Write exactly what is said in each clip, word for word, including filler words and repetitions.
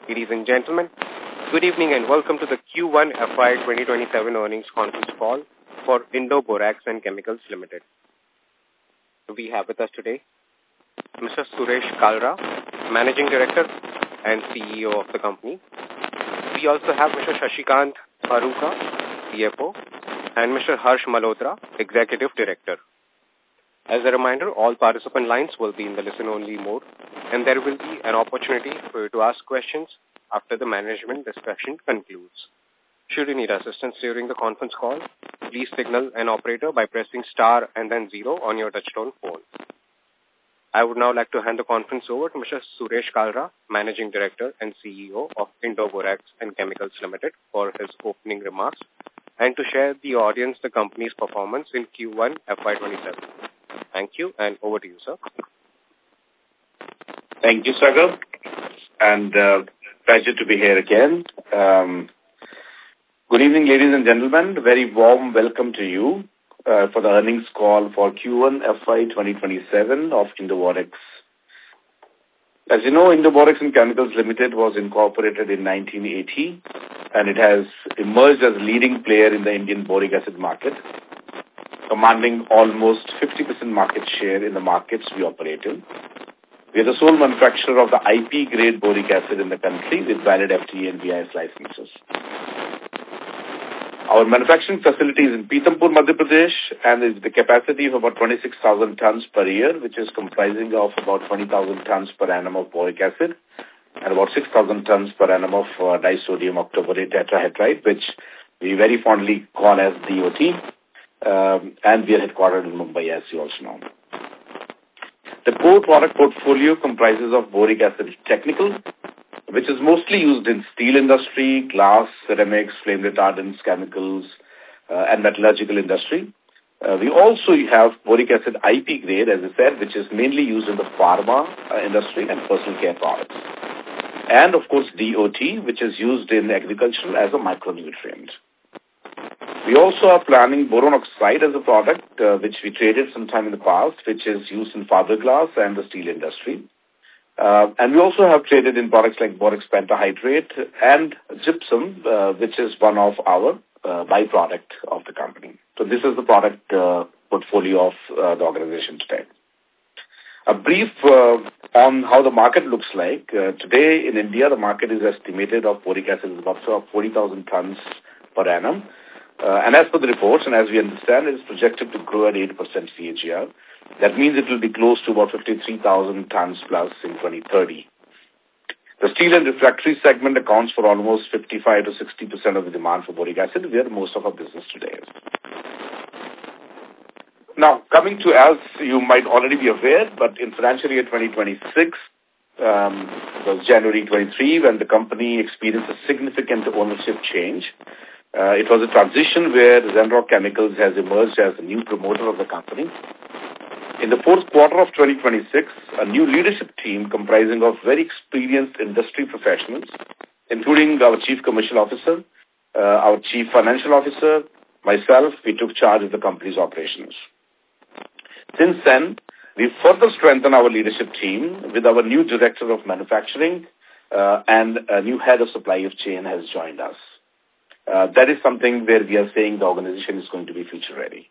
Ladies and gentlemen, good evening and welcome to the Q one F Y twenty twenty-seven earnings conference call for Indo Borax and Chemicals Limited. We have with us today Mister Suresh Kalra, Managing Director and C E O of the company. We also have Mister Shashikant Aruka, C F O, and Mister Harsh Malhotra, Executive Director. As a reminder, all participant lines will be in the listen-only mode, and there will be an opportunity for you to ask questions after the management discussion concludes. Should you need assistance during the conference call, please signal an operator by pressing star and then zero on your touchtone phone. I would now like to hand the conference over to Mister Suresh Kalra, Managing Director and C E O of Indo Borax and Chemicals Limited, for his opening remarks and to share the audience the company's performance in Q one F Y twenty-seven. Thank you, and over to you, sir. Thank you, Sagar, and uh, pleasure to be here again. Um, good evening, ladies and gentlemen. Very warm welcome to you uh, for the earnings call for Q one F Y twenty twenty-seven of Indo Borax. As you know, Indo Borax and Chemicals Limited was incorporated in nineteen eighty, and it has emerged as a leading player in the Indian boric acid market, commanding almost fifty percent market share in the markets we operate in. We are the sole manufacturer of the I P-grade boric acid in the country with valid F D A and B I S licenses. Our manufacturing facility is in Pithampur, Madhya Pradesh, and is the capacity of about twenty-six thousand tons per year, which is comprising of about twenty thousand tons per annum of boric acid and about six thousand tons per annum of uh, disodium octaborate tetrahydride, which we very fondly call as D O T. Um, and we are headquartered in Mumbai, as you also know. The core product portfolio comprises of boric acid technical, which is mostly used in steel industry, glass, ceramics, flame retardants, chemicals, uh, and metallurgical industry. Uh, we also have boric acid I P grade, as I said, which is mainly used in the pharma uh, industry and personal care products. And, of course, D O T, which is used in agriculture as a micronutrient. We also are planning boron oxide as a product, uh, which we traded sometime in the past, which is used in fiberglass and the steel industry. Uh, and we also have traded in products like borax pentahydrate and gypsum, uh, which is one of our uh, byproduct of the company. So this is the product uh, portfolio of uh, the organization today. A brief uh, on how the market looks like. Uh, today in India, the market is estimated of boric acid is about forty thousand tons per annum. Uh, and as per the reports, and as we understand, it is projected to grow at eight percent C A G R. That means it will be close to about fifty-three thousand tons plus in twenty thirty. The steel and refractory segment accounts for almost fifty-five to sixty percent of the demand for boric acid, where most of our business today is. Now, coming to, as you might already be aware, but in financial year twenty twenty-six, um, it was January twenty-three, when the company experienced a significant ownership change. Uh, it was a transition where Zenrock Chemicals has emerged as the new promoter of the company. In the fourth quarter of twenty twenty-six, a new leadership team comprising of very experienced industry professionals, including our Chief Commercial Officer, uh, our Chief Financial Officer, myself, we took charge of the company's operations. Since then, we further strengthened our leadership team with our new Director of Manufacturing uh, and a new Head of Supply of Chain has joined us. Uh, that is something where we are saying the organization is going to be future-ready.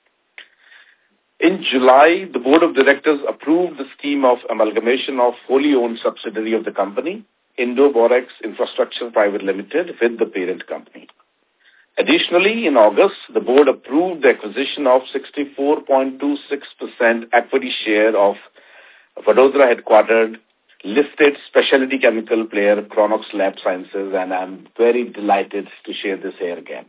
In July, the Board of Directors approved the scheme of amalgamation of wholly-owned subsidiary of the company, Indo Borax Infrastructure Private Limited, with the parent company. Additionally, in August, the Board approved the acquisition of sixty-four point two six percent equity share of Vadodara-headquartered listed specialty chemical player Chronox Lab Sciences, and I'm very delighted to share this here again.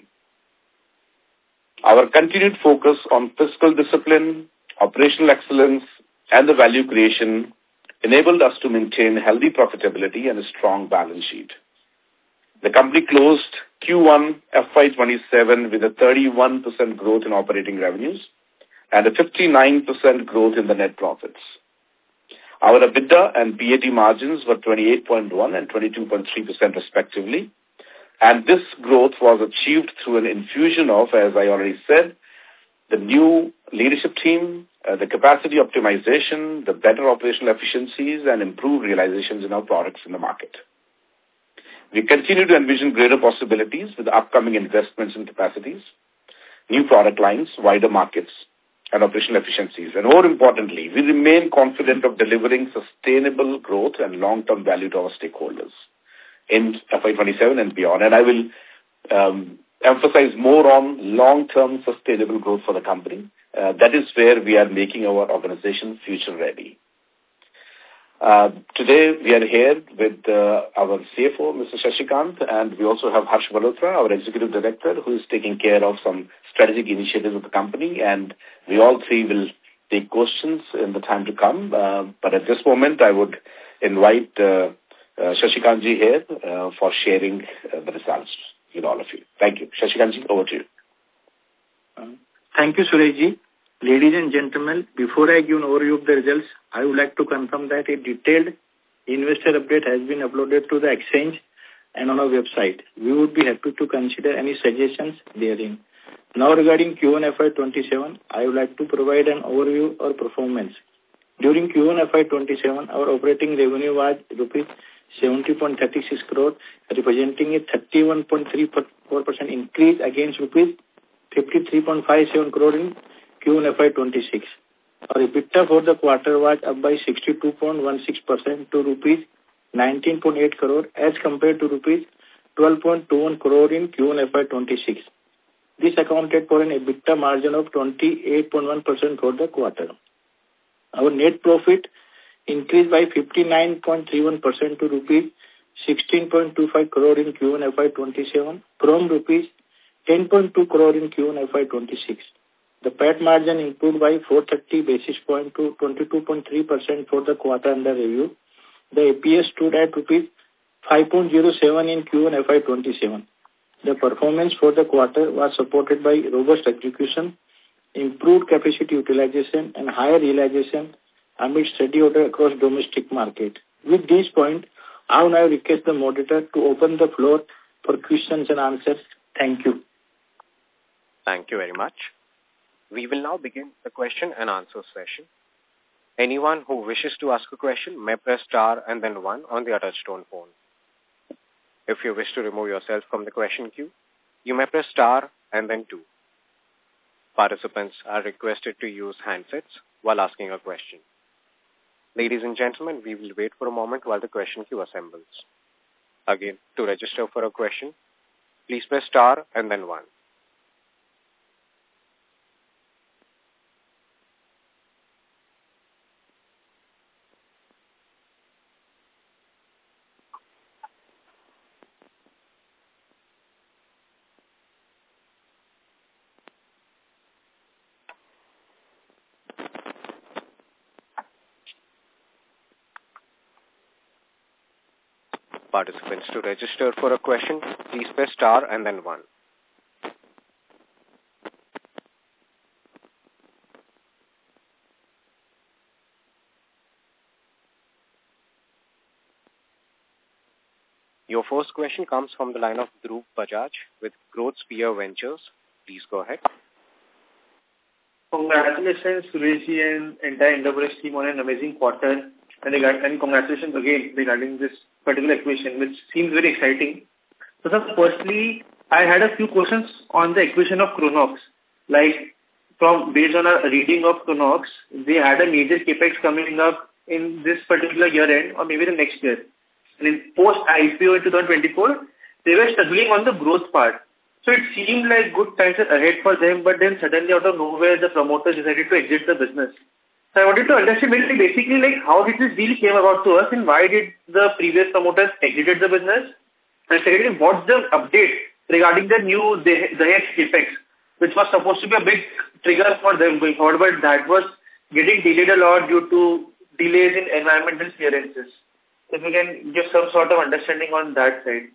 Our continued focus on fiscal discipline, operational excellence, and the value creation enabled us to maintain healthy profitability and a strong balance sheet. The company closed Q one F Y twenty-seven with a thirty-one percent growth in operating revenues and a fifty-nine percent growth in the net profits. Our EBITDA and P A T margins were twenty-eight point one and twenty-two point three percent respectively. And this growth was achieved through an infusion of, as I already said, the new leadership team, uh, the capacity optimization, the better operational efficiencies, and improved realizations in our products in the market. We continue to envision greater possibilities with upcoming investments in capacities, new product lines, wider markets, and operational efficiencies. And more importantly, we remain confident of delivering sustainable growth and long-term value to our stakeholders in F Y twenty-seven and beyond. And I will um, emphasize more on long-term sustainable growth for the company. Uh, that is where we are making our organization future-ready. Uh, today, we are here with uh, our C F O, Mister Shashikant, and we also have Harsh Malhotra, our Executive Director, who is taking care of some strategic initiatives of the company, and we all three will take questions in the time to come. Uh, but at this moment, I would invite uh, uh, Shashikantji here uh, for sharing uh, the results with all of you. Thank you. Shashikantji, over to you. Uh, thank you, Sureshji. Ladies and gentlemen, before I give an overview of the results, I would like to confirm that a detailed investor update has been uploaded to the exchange and on our website. We would be happy to consider any suggestions therein. Now regarding Q one F Y twenty-seven, I would like to provide an overview of our performance. During Q one F Y twenty-seven, our operating revenue was rupees seventy point three six crore, representing a thirty-one point three four percent increase against rupees fifty-three point five seven crore in Q one F Y twenty-six. Our EBITDA for the quarter was up by sixty-two point one six percent to rupees nineteen point eight crore as compared to rupees twelve point two one crore in Q one F Y twenty-six. This accounted for an EBITDA margin of twenty-eight point one percent for the quarter. Our net profit increased by fifty-nine point three one percent to rupees sixteen point two five crore in Q one F Y twenty-seven from rupees ten point two crore in Q one F Y twenty-six. The P A T margin improved by four hundred thirty basis points to twenty-two point three percent for the quarter under review. The A P S stood at rupees five point zero seven in Q one F Y twenty-seven. The performance for the quarter was supported by robust execution, improved capacity utilization, and higher realization amid steady order across domestic market. With this point, I will now request the moderator to open the floor for questions and answers. Thank you. Thank you very much. We will now begin the question and answer session. Anyone who wishes to ask a question may press star and then one on their touchtone phone. If you wish to remove yourself from the question queue, you may press star and then two. Participants are requested to use handsets while asking a question. Ladies and gentlemen, we will wait for a moment while the question queue assembles. Again, to register for a question, please press star and then one. Participants, to register for a question, please press star and then one. Your first question comes from the line of Dhruv Bajaj with Growth Sphere Ventures. Please go ahead. Congratulations, Sureshji and entire Indoborex team on an amazing quarter. And, and congratulations again regarding this particular acquisition, which seems very exciting. So, sir, firstly, I had a few questions on the acquisition of Cronox. Like, from based on a reading of Cronox, they had a major capex coming up in this particular year end or maybe the next year. And in post-I P O in two thousand twenty-four, they were struggling on the growth part. So it seemed like good times are ahead for them, but then suddenly out of nowhere, the promoters decided to exit the business. So I wanted to understand basically like how did this deal came about to us and why did the previous promoters exited the business? And secondly, what's the update regarding the new Dahej capex, which was supposed to be a big trigger for them going forward, but that was getting delayed a lot due to delays in environmental clearances. If you can give some sort of understanding on that side.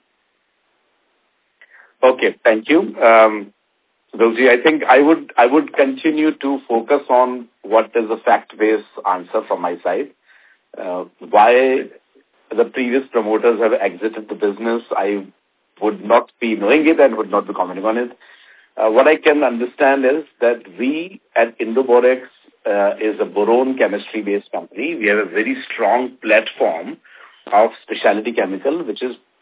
Okay, thank you. Um, Dhruv, I think I would I would continue to focus on what is a fact-based answer from my side. Uh, why the previous promoters have exited the business, I would not be knowing it and would not be commenting on it. Uh, what I can understand is that we at Indoborex uh, is a boron chemistry-based company. We have a very strong platform of specialty chemical, which is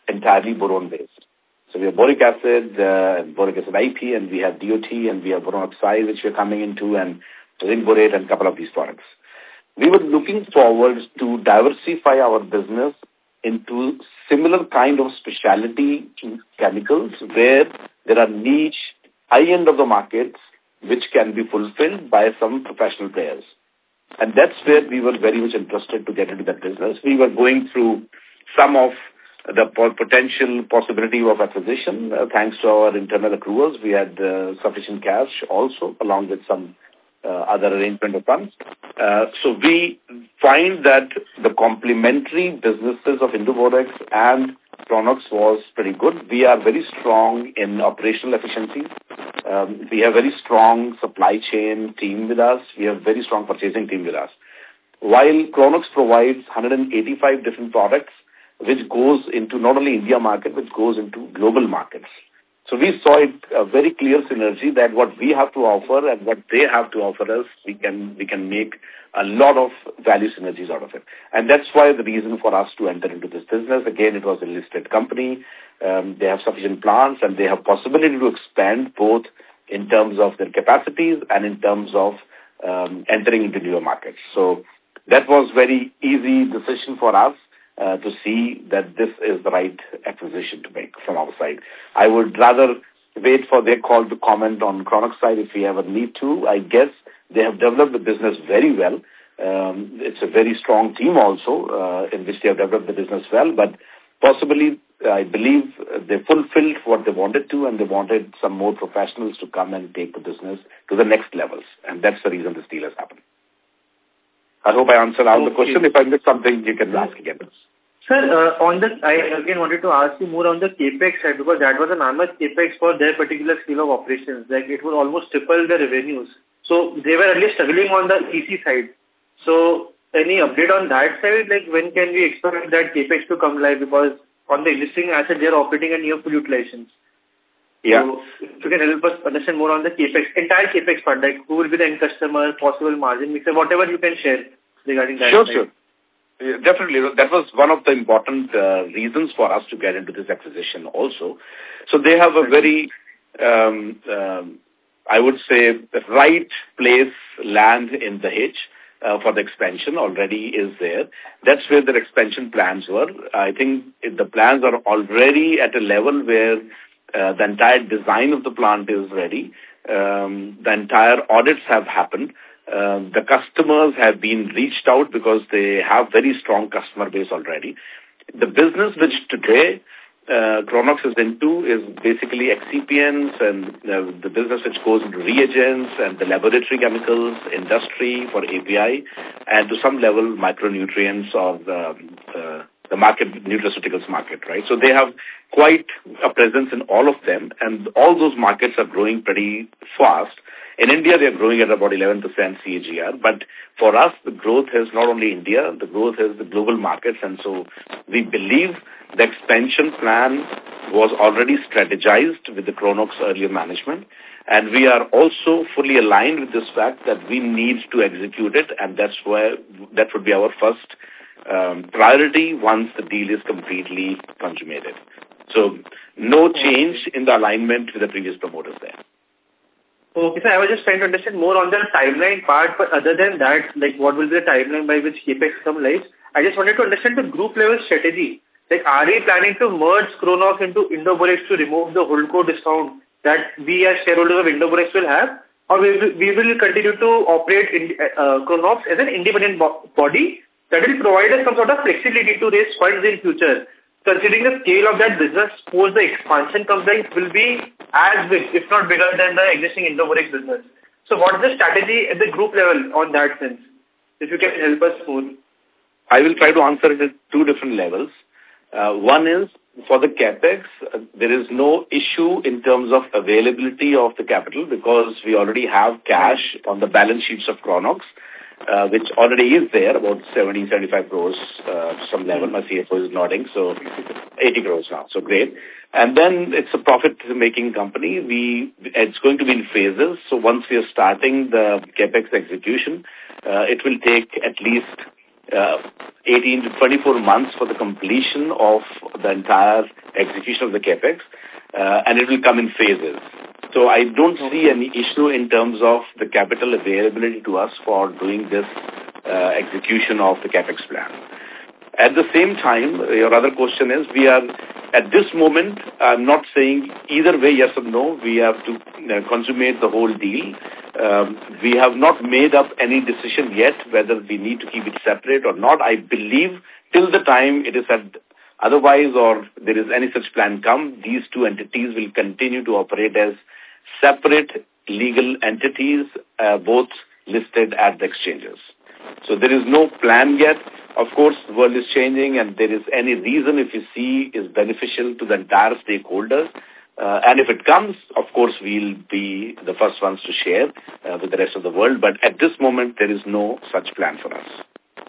entirely boron-based. So we have boric acid, uh, boric acid I P, and we have D O T, and we have boron oxide, which we're coming into, and zinc borate, and a couple of these products. We were looking forward to diversify our business into similar kind of specialty chemicals where there are niche, high end of the markets which can be fulfilled by some professional players. And that's where we were very much interested to get into that business. We were going through some of the potential possibility of acquisition. Uh, thanks to our internal accruals, we had uh, sufficient cash also, along with some uh, other arrangement of funds. Uh, so we find that the complementary businesses of Indoborex and Cronox was pretty good. We are very strong in operational efficiency. Um, we have very strong supply chain team with us. We have very strong purchasing team with us. While Cronox provides one hundred eighty-five different products, which goes into not only India market, which goes into global markets. So we saw it a very clear synergy that what we have to offer and what they have to offer us, we can we can make a lot of value synergies out of it. And that's why the reason for us to enter into this business. Again, it was a listed company. Um, they have sufficient plants and they have possibility to expand both in terms of their capacities and in terms of um, entering into newer markets. So that was very easy decision for us. Uh, to see that this is the right acquisition to make from our side. I would rather wait for their call to comment on Cronox side if we ever need to. I guess they have developed the business very well. Um, it's a very strong team also uh, in which they have developed the business well, but possibly I believe they fulfilled what they wanted to, and they wanted some more professionals to come and take the business to the next levels, and that's the reason this deal has happened. I hope I answered all okay. the question. If I missed something, you can ask again. Sir, uh, on the, I again wanted to ask you more on the capex side, because that was an enormous capex for their particular scale of operations. Like it would almost triple the revenues. So they were at least struggling on the E C side. So any update on that side? Like when can we expect that capex to come live? Because on the existing asset, they are operating at near full utilizations. Yeah. So if you can help us understand more on the capex, entire capex part, like who will be the end customer, possible margin mixer, whatever you can share regarding that. Sure, side. sure. Yeah, definitely. That was one of the important uh, reasons for us to get into this acquisition also. So they have a very, um, um, I would say, the right place, land in Dahej uh, for the expansion already is there. That's where their expansion plans were. I think the plans are already at a level where uh, the entire design of the plant is ready. Um, the entire audits have happened. Uh, the customers have been reached out because they have very strong customer base already. The business which today uh, Cronox is into is basically excipients and uh, the business which goes into reagents and the laboratory chemicals, industry for A P I, and to some level micronutrients or the, uh, the market, nutraceuticals market, right? So they have quite a presence in all of them, and all those markets are growing pretty fast. In India, they are growing at about eleven percent C A G R, but for us, the growth is not only India, the growth is the global markets, and so we believe the expansion plan was already strategized with the Cronox earlier management, and we are also fully aligned with this fact that we need to execute it, and that's where that would be our first um, priority once the deal is completely consummated. So no change in the alignment with the previous promoters there. Okay, so I was just trying to understand more on the timeline part, but other than that, like what will be the timeline by which capex come live? I just wanted to understand the group level strategy. Like, are we planning to merge Cronox into Indoborex to remove the holdco discount that we as shareholders of Indoborex will have? Or we will, we will continue to operate in, uh, Cronox as an independent bo body that will provide us some sort of flexibility to raise funds in future? Considering the scale of that business, suppose the expansion comes in, will be as big, if not bigger than the existing Indoborex business. So what is the strategy at the group level on that sense? If you can help us more. I will try to answer it at two different levels. Uh, one is, for the capex, uh, there is no issue in terms of availability of the capital because we already have cash on the balance sheets of Cronox, uh, which already is there, about seventy, seventy-five crores, uh, some level. My C F O is nodding, so eighty crores now, so great. And then it's a profit-making company. We It's going to be in phases, so once we are starting the capex execution, uh, it will take at least uh, eighteen to twenty-four months for the completion of the entire execution of the capex, uh, and it will come in phases. So I don't see any issue in terms of the capital availability to us for doing this uh, execution of the capex plan. At the same time, your other question is, we are, at this moment, I'm not saying either way, yes or no. We have to uh, consummate the whole deal. Um, we have not made up any decision yet whether we need to keep it separate or not. I believe till the time it is said otherwise or there is any such plan come, these two entities will continue to operate as separate legal entities, uh, both listed at the exchanges. So there is no plan yet. Of course, the world is changing and there is any reason if you see is beneficial to the entire stakeholders. Uh, and if it comes, of course, we'll be the first ones to share uh, with the rest of the world. But at this moment, there is no such plan for us.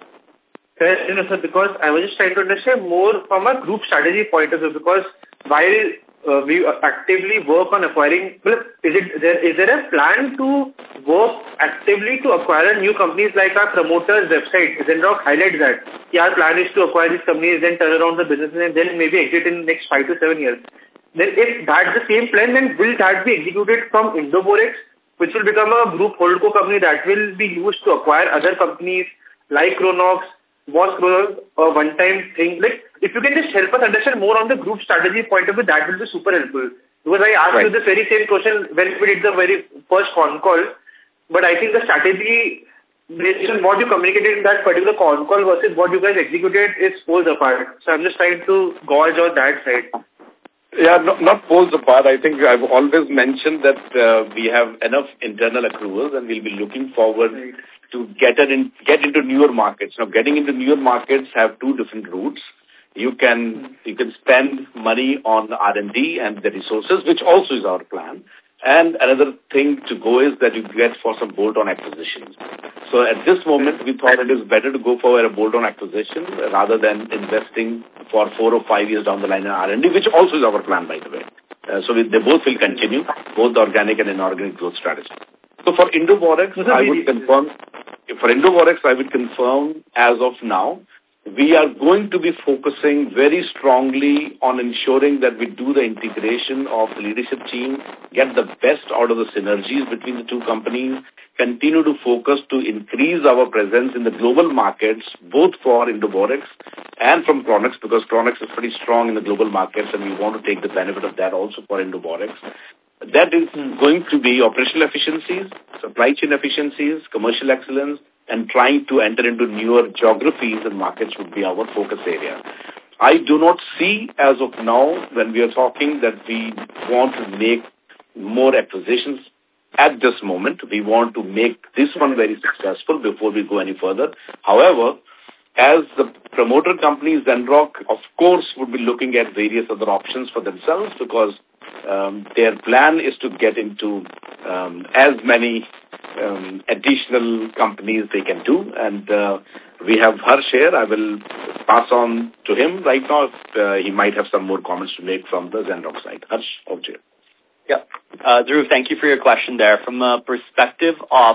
Fair enough, sir, because I was just trying to understand more from a group strategy point of view, because while uh, we actively work on acquiring, is it there, is there a plan to work actively to acquire new companies like our promoter's website? Zenrock highlights that. Yeah, our plan is to acquire these companies, then turn around the businesses and then maybe exit in the next five to seven years. Then if that's the same plan, then will that be executed from Indoborex, which will become a group holdco company that will be used to acquire other companies like Chronox? Was Chronox a one-time thing? Like, if you can just help us understand more on the group strategy point of view, that will be super helpful. Because I asked right. you this very same question when we did the very first con call, but I think the strategy, based on what you communicated in that particular con call versus what you guys executed is poles apart. So I'm just trying to gauge on that side. Yeah, no, not poles apart. I think I've always mentioned that uh, we have enough internal accruals and we'll be looking forward right. to get it in, get into newer markets. Now, getting into newer markets have two different routes. You can you can spend money on R and D and the resources, which also is our plan. And another thing to go is that you get for some bolt-on acquisitions. So at this moment, we thought it is better to go for a bolt-on acquisition rather than investing for four or five years down the line in R and D, which also is our plan, by the way. Uh, so we, they both will continue, both the organic and inorganic growth strategy. So for Indoborex, I would confirm, for Indoborex, I would confirm as of now, we are going to be focusing very strongly on ensuring that we do the integration of the leadership team, get the best out of the synergies between the two companies, continue to focus to increase our presence in the global markets, both for Indoborex and from Chronox, because Chronox is pretty strong in the global markets and we want to take the benefit of that also for Indoborex. That is going to be operational efficiencies, supply chain efficiencies, commercial excellence, and trying to enter into newer geographies and markets would be our focus area. I do not see as of now, when we are talking, that we want to make more acquisitions at this moment. We want to make this one very successful before we go any further. However, as the promoter company, Zenrock, of course, would be looking at various other options for themselves because um, their plan is to get into um, as many um, additional companies they can do. And uh, we have Harsh here. I will pass on to him right now. If, uh, he might have some more comments to make from the Zenrock side. Harsh, over to you. Yeah. Uh, Dhruv, thank you for your question there. From a perspective of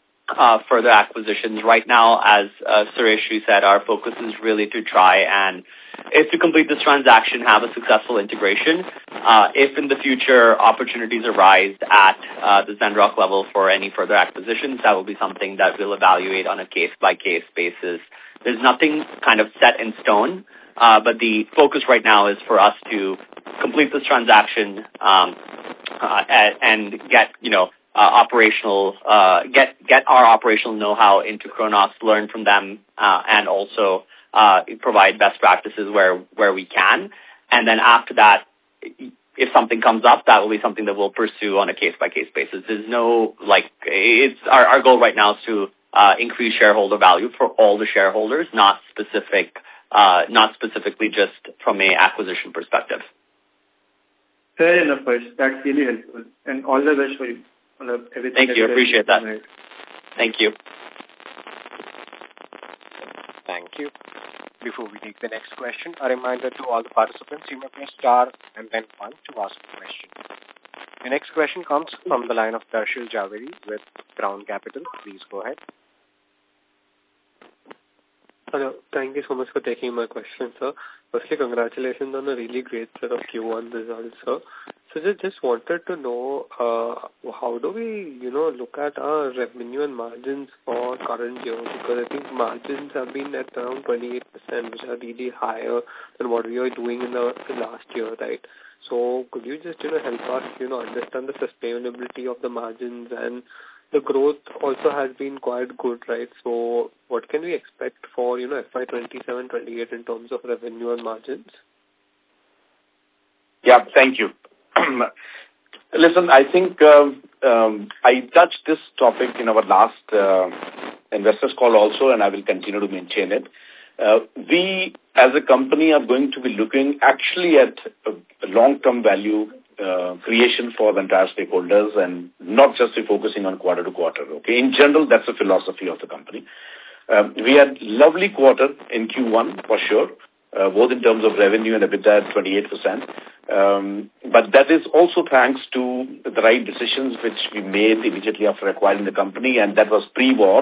Uh, further acquisitions. Right now, as uh, Suresh said, our focus is really to try and, if to complete this transaction, have a successful integration. Uh, if in the future opportunities arise at uh, the Zenrock level for any further acquisitions, that will be something that we'll evaluate on a case-by-case basis. There's nothing kind of set in stone, uh, but the focus right now is for us to complete this transaction um, uh, and, and get, you know, Uh, operational, uh, get get our operational know-how into Chronox, learn from them, uh, and also uh, provide best practices where where we can. And then after that, if something comes up, that will be something that we'll pursue on a case-by-case basis. There's no, like, it's our, our goal right now is to uh, increase shareholder value for all the shareholders, not specific, uh, not specifically just from a acquisition perspective. Fair enough, Harsh. That's really helpful. And all the best for you. Thank you. Appreciate that. Thank you. Thank you. Before we take the next question, a reminder to all the participants, you may press star and then one to ask a question. The next question comes from the line of Darshil Javeri with Crown Capital. Please go ahead. Hello. Thank you so much for taking my question, sir. Firstly, congratulations on a really great set of Q one results, sir. So just, just wanted to know, uh, how do we, you know, look at our revenue and margins for current year? Because I think margins have been at around twenty-eight percent, which are really higher than what we were doing in the, the last year, right? So could you just, you know, help us, you know, understand the sustainability of the margins, and the growth also has been quite good, right? So what can we expect for, you know, F Y twenty-seven twenty-eight in terms of revenue and margins? Yeah, thank you. Listen, I think um, um, I touched this topic in our last uh, investors call also, and I will continue to maintain it. Uh, we, as a company, are going to be looking actually at a long-term value uh, creation for the entire stakeholders, and not just be focusing on quarter to quarter. Okay, in general, that's the philosophy of the company. Um, we had lovely quarter in Q one for sure, uh, both in terms of revenue and EBITDA at twenty-eight percent. Um, but that is also thanks to the right decisions which we made immediately after acquiring the company, and that was pre-war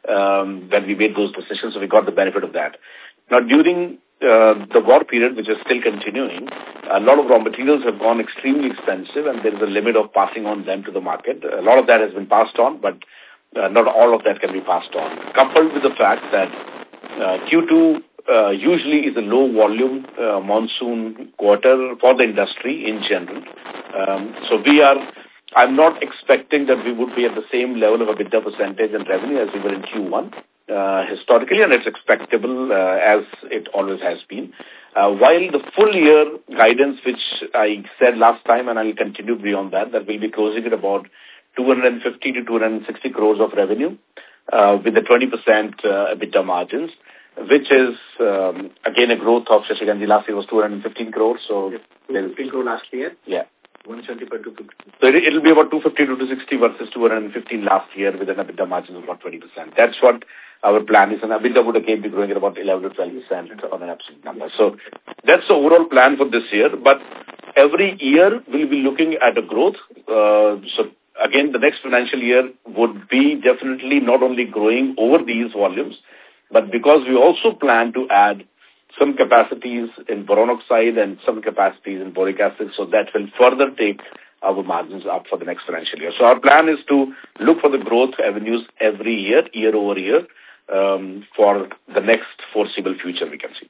um, when we made those decisions, so we got the benefit of that. Now, during uh, the war period, which is still continuing, a lot of raw materials have gone extremely expensive, and there is a limit of passing on them to the market. A lot of that has been passed on, but uh, not all of that can be passed on. Coupled with the fact that uh, Q two uh, usually is a low volume uh, monsoon quarter for the industry in general. Um, so we are, I'm not expecting that we would be at the same level of EBITDA percentage and revenue as we were in Q one. Uh, historically, and it's expectable uh, as it always has been. Uh, while the full year guidance, which I said last time, and I'll continue beyond that, that we'll be closing at about two hundred fifty to two hundred sixty crores of revenue uh, with the twenty percent uh, EBITDA margins, which is, um, again, a growth of, Shashikanji, last year was two hundred fifteen crores. So yes, two hundred fifteen crores last year. Yeah. one seventy-five to two fifty. So it will be about two fifty to two sixty versus two hundred fifteen last year with an EBITDA margin of about twenty percent. That's what our plan is, and EBITDA would again be growing at about eleven to twelve percent on an absolute number. So that's the overall plan for this year. But every year we'll be looking at a growth. Uh, so again, the next financial year would be definitely not only growing over these volumes, but because we also plan to add some capacities in boron oxide and some capacities in boric acid, so that will further take our margins up for the next financial year. So our plan is to look for the growth avenues every year, year over year, um, for the next foreseeable future we can see.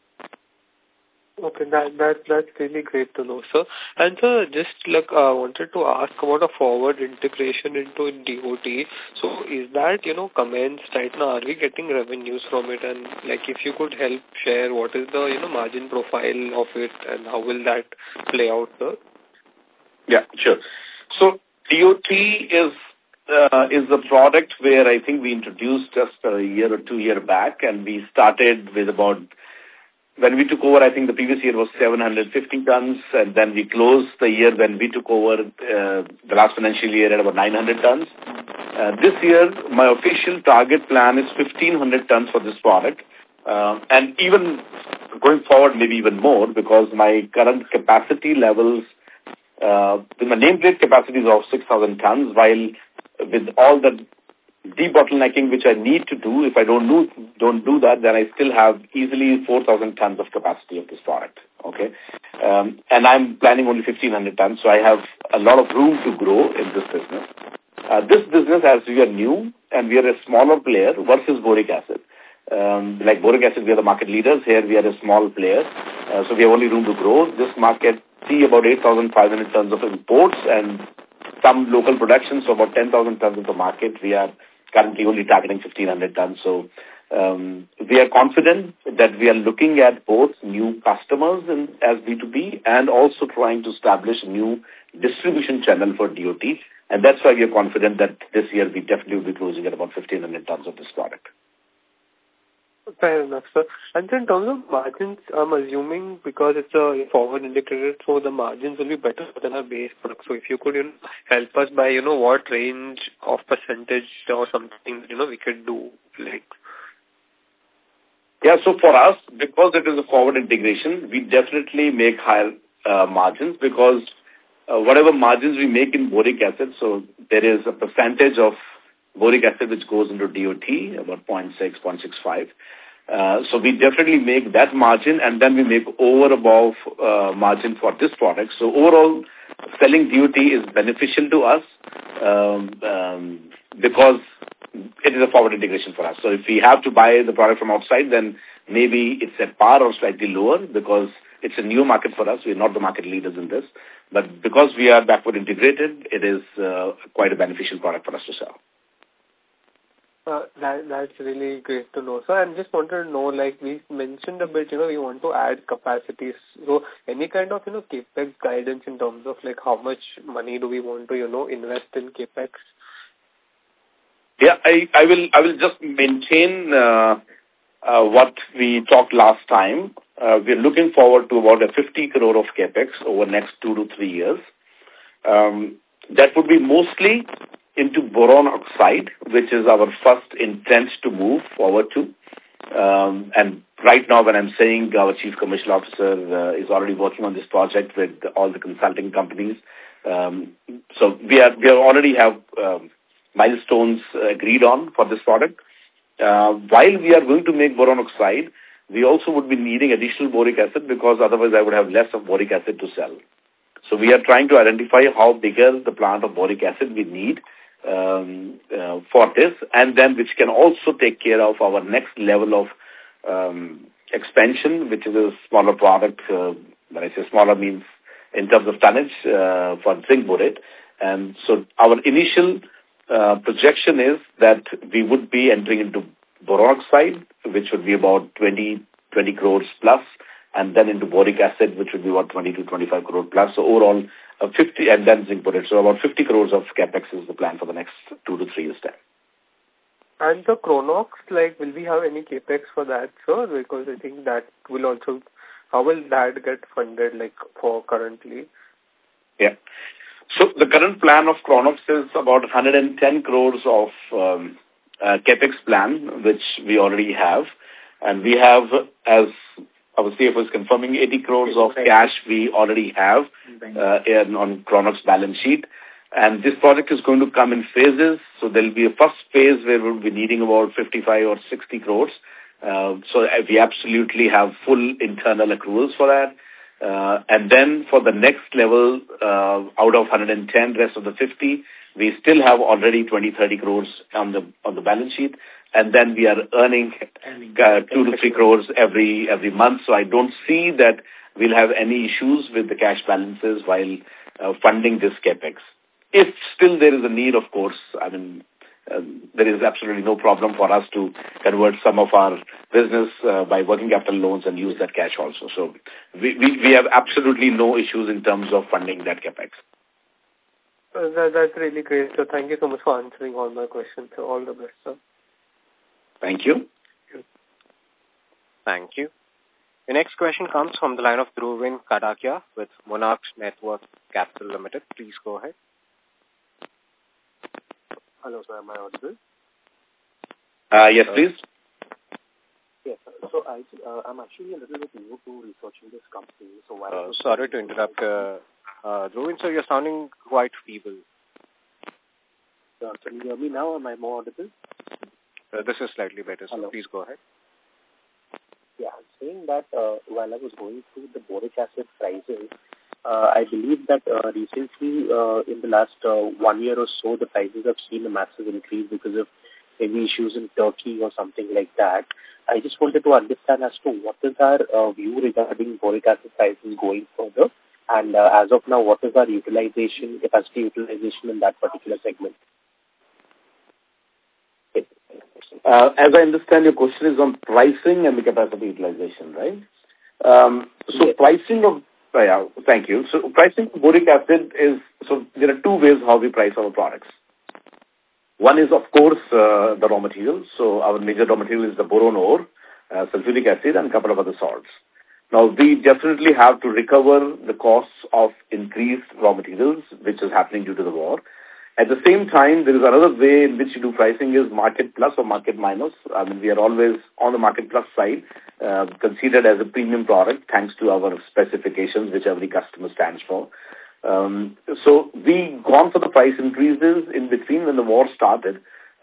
Okay, that that that's really great to know, sir. And sir, just like I uh, wanted to ask about a forward integration into D O T. So is that, you know, commenced right now? Are we getting revenues from it? And like, if you could help share what is the, you know, margin profile of it, and how will that play out, sir? Yeah, sure. So D O T is uh, is the product where I think we introduced just a year or two year back, and we started with about. When we took over, I think the previous year was seven hundred fifty tons, and then we closed the year when we took over uh, the last financial year at about nine hundred tons. Uh, this year, my official target plan is fifteen hundred tons for this product, uh, and even going forward, maybe even more, because my current capacity levels, uh, with my nameplate capacity is of six thousand tons, while with all the debottlenecking which I need to do, if I don't do, don't do that, then I still have easily four thousand tons of capacity of this product, okay? Um, and I'm planning only fifteen hundred tons, so I have a lot of room to grow in this business. Uh, this business, as we are new and we are a smaller player versus boric acid. Um, like boric acid, we are the market leaders. Here we are a small player, uh, so we have only room to grow. This market see about eight thousand five hundred tons of imports and some local production, so about ten thousand tons of the market. We are currently only targeting fifteen hundred tons. So um, we are confident that we are looking at both new customers in, as B two B and also trying to establish a new distribution channel for D O T. And that's why we are confident that this year we definitely will be closing at about fifteen hundred tons of this product. Fair enough, sir. And in terms of margins, I'm assuming because it's a forward indicator, so the margins will be better than our base product. So if you could, you know, help us by, you know, what range of percentage or something, you know, we could do, like. Yeah, so for us, because it is a forward integration, we definitely make higher uh, margins, because uh, whatever margins we make in boric acid, so there is a percentage of boric acid which goes into D O T, about zero point six, zero point six five. Uh, so we definitely make that margin, and then we make over above uh, margin for this product. So overall, selling duty is beneficial to us um, um, because it is a forward integration for us. So if we have to buy the product from outside, then maybe it's at par or slightly lower because it's a new market for us. We're not the market leaders in this. But because we are backward integrated, it is uh, quite a beneficial product for us to sell. Uh, that, that's really great to know. So I just wanted to know, like we mentioned a bit, you know, we want to add capacities. So any kind of, you know, CapEx guidance in terms of like how much money do we want to, you know, invest in CapEx? Yeah, I, I will I will just maintain uh, uh, what we talked last time. Uh, we're looking forward to about a fifty crore of CapEx over the next two to three years. Um, that would be mostly into boron oxide, which is our first intent to move forward to. Um, and right now when I'm saying our Chief Commercial Officer uh, is already working on this project with all the consulting companies. Um, so we are we already have um, milestones agreed on for this product. Uh, while we are going to make boron oxide, we also would be needing additional boric acid because otherwise I would have less of boric acid to sell. So we are trying to identify how bigger the plant of boric acid we need um, uh, for this, and then which can also take care of our next level of um, expansion, which is a smaller product. Uh, when I say smaller means in terms of tonnage uh, for zinc borate. And so our initial uh, projection is that we would be entering into boron oxide, which would be about twenty, twenty crores plus, and then into boric acid, which would be about twenty to twenty-five crore plus. So overall, uh, fifty, and then zinc borate. So about fifty crores of capex is the plan for the next two to three years time. And the Chronox, like, will we have any capex for that, sir? Because I think that will also, how will that get funded, like, for currently? Yeah. So the current plan of Chronox is about one hundred ten crores of um, uh, capex plan, which we already have. And we have, as our C F O is confirming, eighty crores of cash we already have uh, in, on Chronox balance sheet. And this project is going to come in phases. So there will be a first phase where we'll be needing about fifty-five or sixty crores. Uh, so we absolutely have full internal accruals for that. Uh, and then for the next level, uh, out of one hundred ten, rest of the fifty, we still have already twenty, thirty crores on the on the balance sheet. And then we are earning uh, two to three crores every every month. So I don't see that we'll have any issues with the cash balances while uh, funding this capex. If still there is a need, of course, I mean, uh, there is absolutely no problem for us to convert some of our business uh, by working capital loans and use that cash also. So we, we, we have absolutely no issues in terms of funding that capex. Uh, that, that's really great. So thank you so much for answering all my questions. So all the best, sir. Thank you. Thank you. The next question comes from the line of Dhruvin Kadakia with Monarchs Network Capital Limited. Please go ahead. Hello, sir. Am I audible? Uh, yes, please. Yes, sir. So I, uh, I'm actually a little bit new to researching this company. So why uh, sorry to interrupt, uh, uh, Dhruvin, so you're sounding quite feeble. Uh, can you hear me now? Am I more audible? Uh, this is slightly better, so Hello. Please go ahead. Yeah, I'm saying that uh, while I was going through the boric acid prices, uh, I believe that uh, recently, uh, in the last uh, one year or so, the prices have seen a massive increase because of maybe issues in Turkey or something like that. I just wanted to understand as to what is our uh, view regarding boric acid prices going further, and uh, as of now, what is our utilization, capacity utilization in that particular segment? Uh, as I understand, your question is on pricing and the capacity utilization, right? Um, so yes. Pricing of, uh, yeah, thank you. So pricing of boric acid is, so there are two ways how we price our products. One is, of course, uh, the raw materials. So our major raw material is the boron ore, uh, sulfuric acid, and a couple of other salts. Now, we definitely have to recover the costs of increased raw materials, which is happening due to the war. At the same time, there is another way in which you do pricing is market plus or market minus. I mean, we are always on the market plus side, uh, considered as a premium product thanks to our specifications, which every customer stands for. Um, so we gone for the price increases in between when the war started.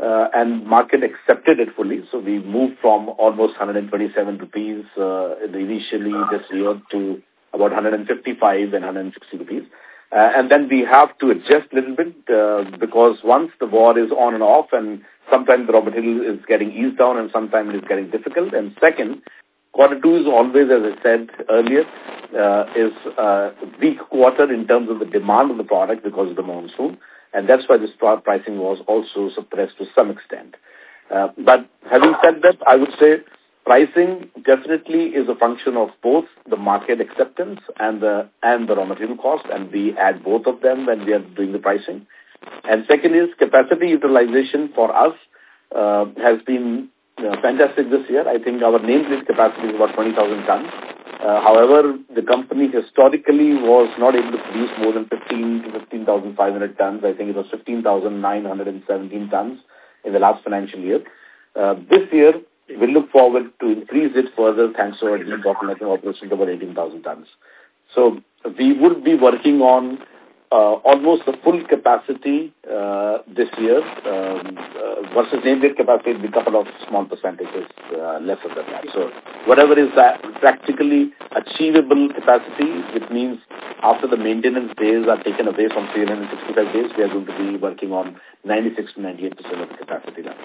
uh, and market accepted it fully. So we moved from almost one hundred twenty-seven rupees uh, initially this year to about one hundred fifty-five and one hundred sixty rupees. Uh, and then we have to adjust a little bit uh, because once the war is on and off, and sometimes the raw material is getting eased down and sometimes it is getting difficult. And second, quarter two is always, as I said earlier, uh, is a weak quarter in terms of the demand of the product because of the monsoon. And that's why this pricing was also suppressed to some extent. Uh, but having said that, I would say pricing definitely is a function of both the market acceptance and the and the raw material cost, and we add both of them when we are doing the pricing. And second is capacity utilization for us uh, has been uh, fantastic this year. I think our nameplate capacity is about twenty thousand tons. Uh, however, the company historically was not able to produce more than fifteen to fifteen thousand five hundred tons. I think it was fifteen thousand nine hundred seventeen tons in the last financial year. Uh, this year, we look forward to increase it further thanks to our debottlenecking operations over eighteen thousand tons. So we would be working on uh, almost the full capacity uh, this year um, uh, versus nameplate capacity will be a couple of small percentages uh, lesser than that. So whatever is that practically achievable capacity, which means after the maintenance days are taken away from three hundred sixty-five days, we are going to be working on ninety-six to ninety-eight percent of the capacity level.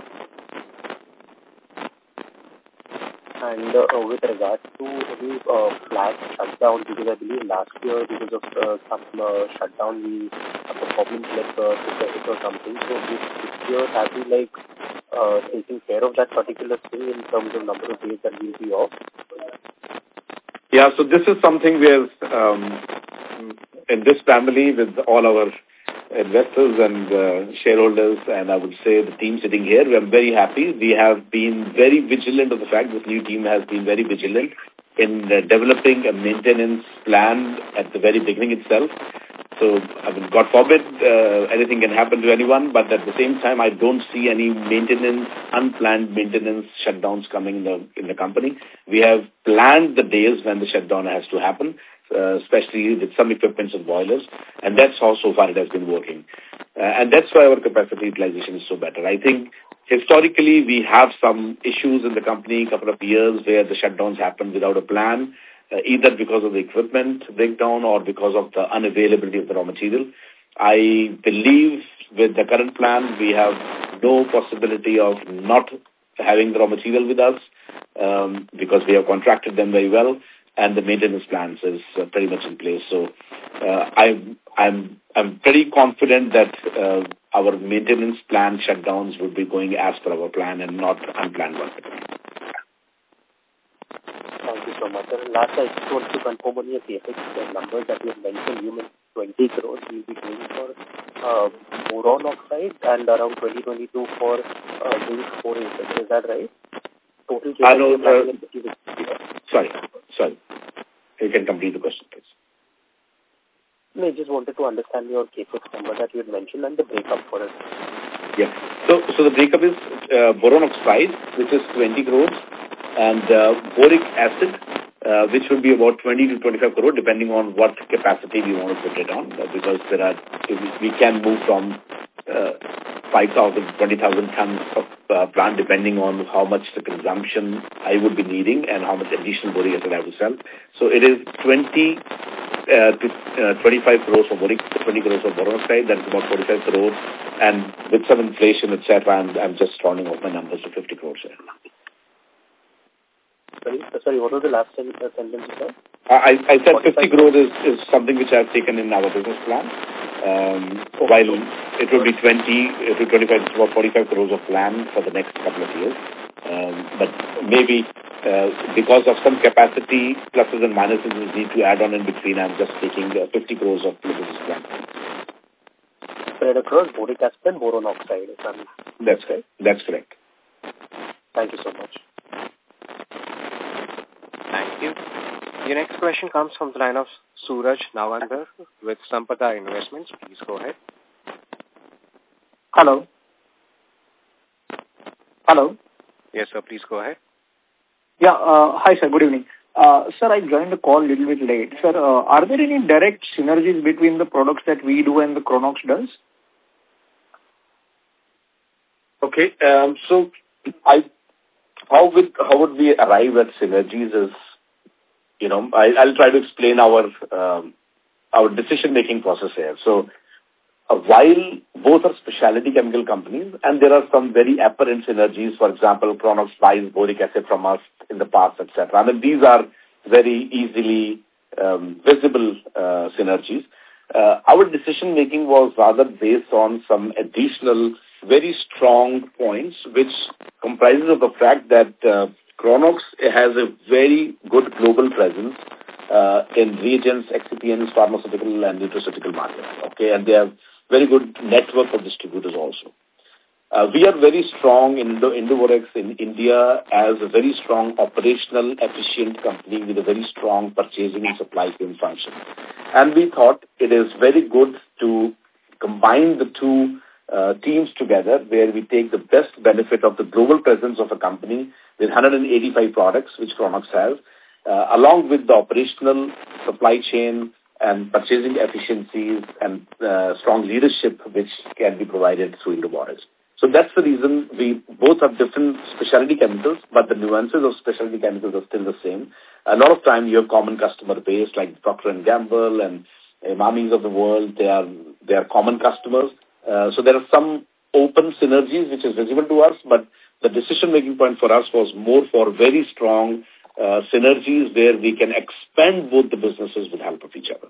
And uh, with regard to any uh, plant shutdown, because I believe last year because of uh, some uh, shutdown we had a problem like uh, it or something. So this, this year have we like uh, taking care of that particular thing in terms of number of days that we'll be off? Yeah, so this is something where um, in this family with all our investors and uh, shareholders, and I would say the team sitting here, we are very happy. We have been very vigilant of the fact this new team has been very vigilant in uh, developing a maintenance plan at the very beginning itself. So, I mean, God forbid uh, anything can happen to anyone, but at the same time, I don't see any maintenance, unplanned maintenance shutdowns coming in the in the company. We have planned the days when the shutdown has to happen, Uh, especially with some equipments and boilers, and that's how so far it has been working. Uh, and that's why our capacity utilization is so better. I think historically we have some issues in the company, a couple of years where the shutdowns happen without a plan, uh, either because of the equipment breakdown or because of the unavailability of the raw material. I believe with the current plan, we have no possibility of not having the raw material with us um, because we have contracted them very well. And the maintenance plans is uh, pretty much in place. So uh, I'm I'm I'm pretty confident that uh, our maintenance plan shutdowns would be going as per our plan and not unplanned ones. Thank you so much. And last, I just want to confirm on your C F X numbers that you have mentioned. You meant twenty crores you'll be doing for uh, boron oxide and around twenty twenty-two for uh, zinc four acres. Is that right? Total I know, uh, sorry, sorry. You can complete the question, please. No, I just wanted to understand your capex number that you had mentioned and the breakup for it. Yeah. So, so the breakup is uh, boron oxide, which is twenty crores, and uh, boric acid, uh, which would be about twenty to twenty-five crore, depending on what capacity we want to put it on, uh, because there are we can move from uh, five thousand, twenty thousand tons of uh, plant, depending on how much the consumption I would be needing and how much additional boric acid I will sell. So it is twenty uh, to uh, twenty-five crores for boric, twenty crores for boron oxide. That's about forty-five crores. And with some inflation, et cetera, I'm, I'm just rounding off my numbers to fifty crores here. Sorry, sorry, what was the last sen- uh, sentence you said? I, I said fifty crores is, is something which I've taken in our business plan. Um, while it will be twenty to twenty-five, it's about forty-five crores of plan for the next couple of years. Um, but maybe uh, because of some capacity pluses and minuses we need to add on in between, I'm just taking uh, fifty crores of the business plan. Spread across boric acid and boron oxide. That's correct. That's correct. Thank you so much. Thank you. Your next question comes from the line of Suraj Nawandar with Sampada Investments. Please go ahead. Hello. Hello. Yes, sir. Please go ahead. Yeah. Uh, hi, sir. Good evening. Uh, sir, I joined the call a little bit late. Sir, uh, are there any direct synergies between the products that we do and the Chronox does? Okay. Um, so I, how would, how would we arrive at synergies is, you know, I, I'll try to explain our, um, our decision-making process here. So uh, while both are specialty chemical companies and there are some very apparent synergies, for example, Cronox buys boric acid from us in the past, et cetera. I mean, these are very easily um, visible uh, synergies. Uh, our decision-making was rather based on some additional, very strong points, which comprises of the fact that uh, Cronox has a very good global presence uh, in reagents, excipients, pharmaceutical and nutraceutical markets. Okay, and they have very good network of distributors also. Uh, we are very strong in Indo Indoborex in India as a very strong operational, efficient company with a very strong purchasing and supply chain function. And we thought it is very good to combine the two uh, teams together where we take the best benefit of the global presence of a company with one hundred eighty-five products which Cronox has, uh, along with the operational supply chain and purchasing efficiencies and uh, strong leadership which can be provided through Indoborex. So that's the reason we both have different specialty chemicals, but the nuances of specialty chemicals are still the same. A lot of time you have common customer base like Procter and Gamble and Emamis of the world. They are they are common customers. Uh, so there are some open synergies which is visible to us, but the decision-making point for us was more for very strong uh, synergies where we can expand both the businesses with help of each other.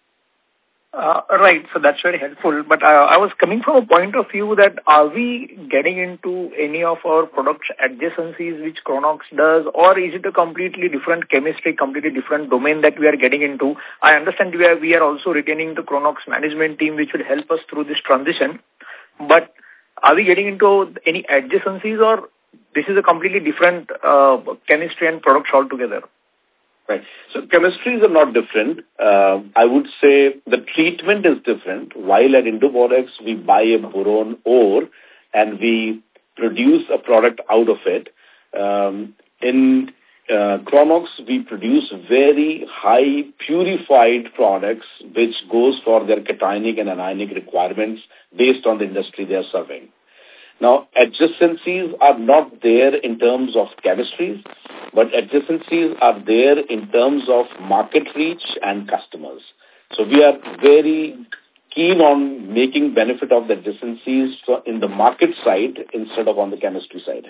Uh, right, so that's very helpful. But uh, I was coming from a point of view that are we getting into any of our product adjacencies which Cronox does, or is it a completely different chemistry, completely different domain that we are getting into? I understand we are, we are also retaining the Cronox management team which will help us through this transition. But are we getting into any adjacencies, or this is a completely different uh, chemistry and products altogether? Right. So chemistries are not different. Uh, I would say the treatment is different. While at Indoborex, we buy a boron ore and we produce a product out of it. Um, in uh, Cronox, we produce very high purified products which goes for their cationic and anionic requirements based on the industry they are serving. Now, adjacencies are not there in terms of chemistries, but adjacencies are there in terms of market reach and customers. So we are very keen on making benefit of the adjacencies in the market side instead of on the chemistry side.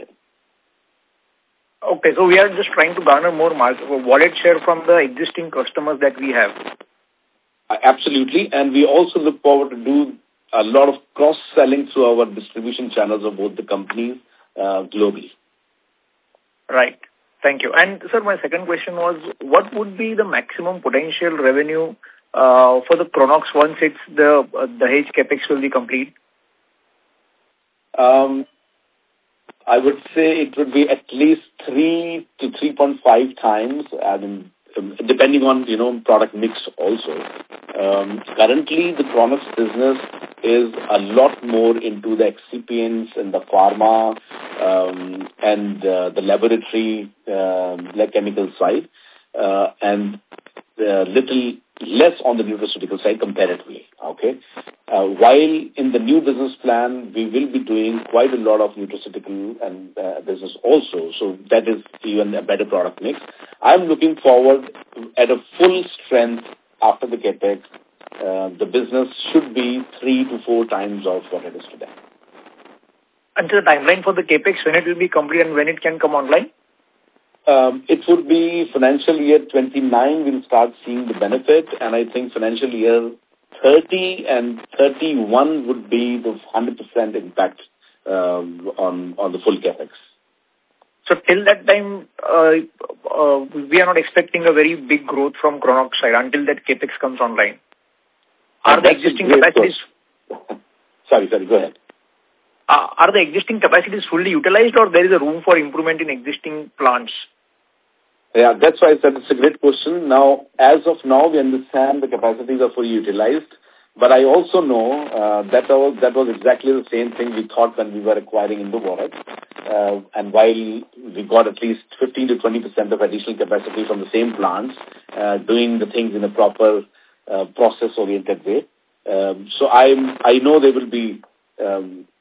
Okay, so we are just trying to garner more market, wallet share from the existing customers that we have. Uh, absolutely, and we also look forward to do a lot of cross-selling through our distribution channels of both the companies uh, globally. Right. Thank you. And, sir, my second question was, what would be the maximum potential revenue uh, for the Cronox once it's the uh, the Dahej capex will be complete? Um, I would say it would be at least three to three point five times, I mean, depending on, you know, product mix also. Um, currently, the Cronox business is a lot more into the excipients and the pharma um, and uh, the laboratory um, like chemical side, uh, and uh, little less on the nutraceutical side comparatively. Okay, uh, while in the new business plan we will be doing quite a lot of nutraceutical and uh, business also, so that is even a better product mix. I'm looking forward at a full strength after the capex. Uh, the business should be three to four times of what it is today. And the timeline for the capex, when it will be complete and when it can come online? Um, it would be financial year twenty-nine, we'll start seeing the benefit, and I think financial year thirty and thirty-one would be the one hundred percent impact um, on, on the full capex. So till that time, uh, uh, we are not expecting a very big growth from Cronox side until that capex comes online. Are the existing capacities... sorry, sorry, go ahead. Uh, are the existing capacities fully utilized, or there is a room for improvement in existing plants? Yeah, that's why I said it's a great question. Now, as of now, we understand the capacities are fully utilized, but I also know uh, that, was, that was exactly the same thing we thought when we were acquiring Indoborex. Uh, and while we got at least fifteen to twenty percent of additional capacity from the same plants, uh, doing the things in a proper uh, process-oriented way. Um, so I'm, I know there will be um,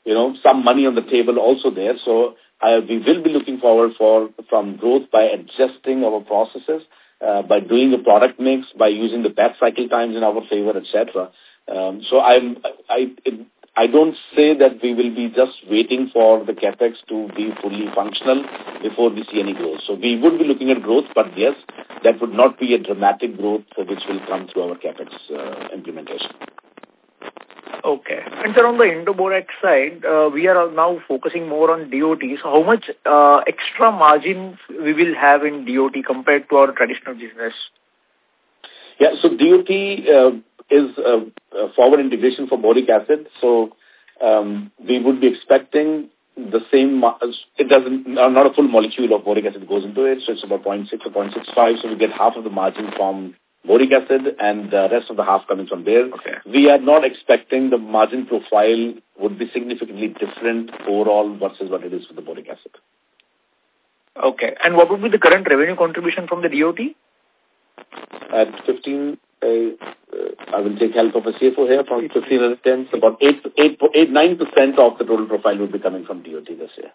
you know, some money on the table also there. So uh, we will be looking forward for from growth by adjusting our processes, uh, by doing the product mix, by using the batch cycle times in our favor, et cetera. Um, so I'm, I, it, I don't say that we will be just waiting for the capex to be fully functional before we see any growth. So we would be looking at growth, but yes, that would not be a dramatic growth which will come through our capex uh, implementation. Okay. And sir, on the Indo-Borax side, uh, we are now focusing more on D O T. So how much uh, extra margins we will have in D O T compared to our traditional business? Yeah, so D O T uh, is a, a forward integration for boric acid. So um, we would be expecting the same, it doesn't, not a full molecule of boric acid goes into it. So it's about zero point six or zero point six five. So we get half of the margin from boric acid and the rest of the half coming from there. Okay. We are not expecting the margin profile would be significantly different overall versus what it is for the boric acid. Okay. And what would be the current revenue contribution from the D O T? At fifteen, uh, uh, I will take help of a C F O here, from fifteen and ten, so about eight, eight, eight, nine percent of the total profile will be coming from D O T this year.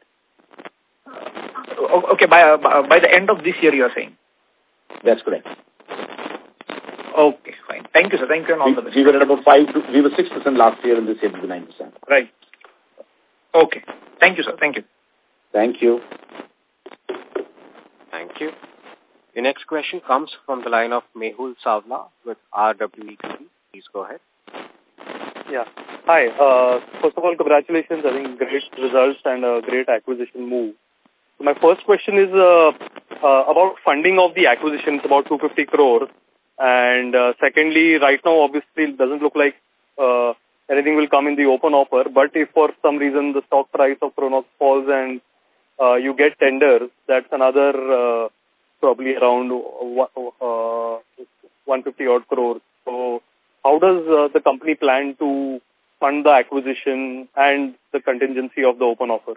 Uh, okay, by, uh, by the end of this year you are saying? That's correct. Okay, fine. Thank you, sir. Thank you and all we, the best. We were at about five, to, we were six percent last year and this year will be nine percent. Right. Okay. Thank you, sir. Thank you. Thank you. Thank you. The next question comes from the line of Mehul Savla with R W E T. Please go ahead. Yeah. Hi. Uh, first of all, congratulations. I think great results and a great acquisition move. So my first question is uh, uh, about funding of the acquisition. It's about two hundred fifty crores. And uh, secondly, right now, obviously, it doesn't look like uh, anything will come in the open offer. But if for some reason the stock price of Cronox falls and uh, you get tenders, that's another uh, probably around uh, one hundred fifty odd crores. So how does uh, the company plan to fund the acquisition and the contingency of the open offer?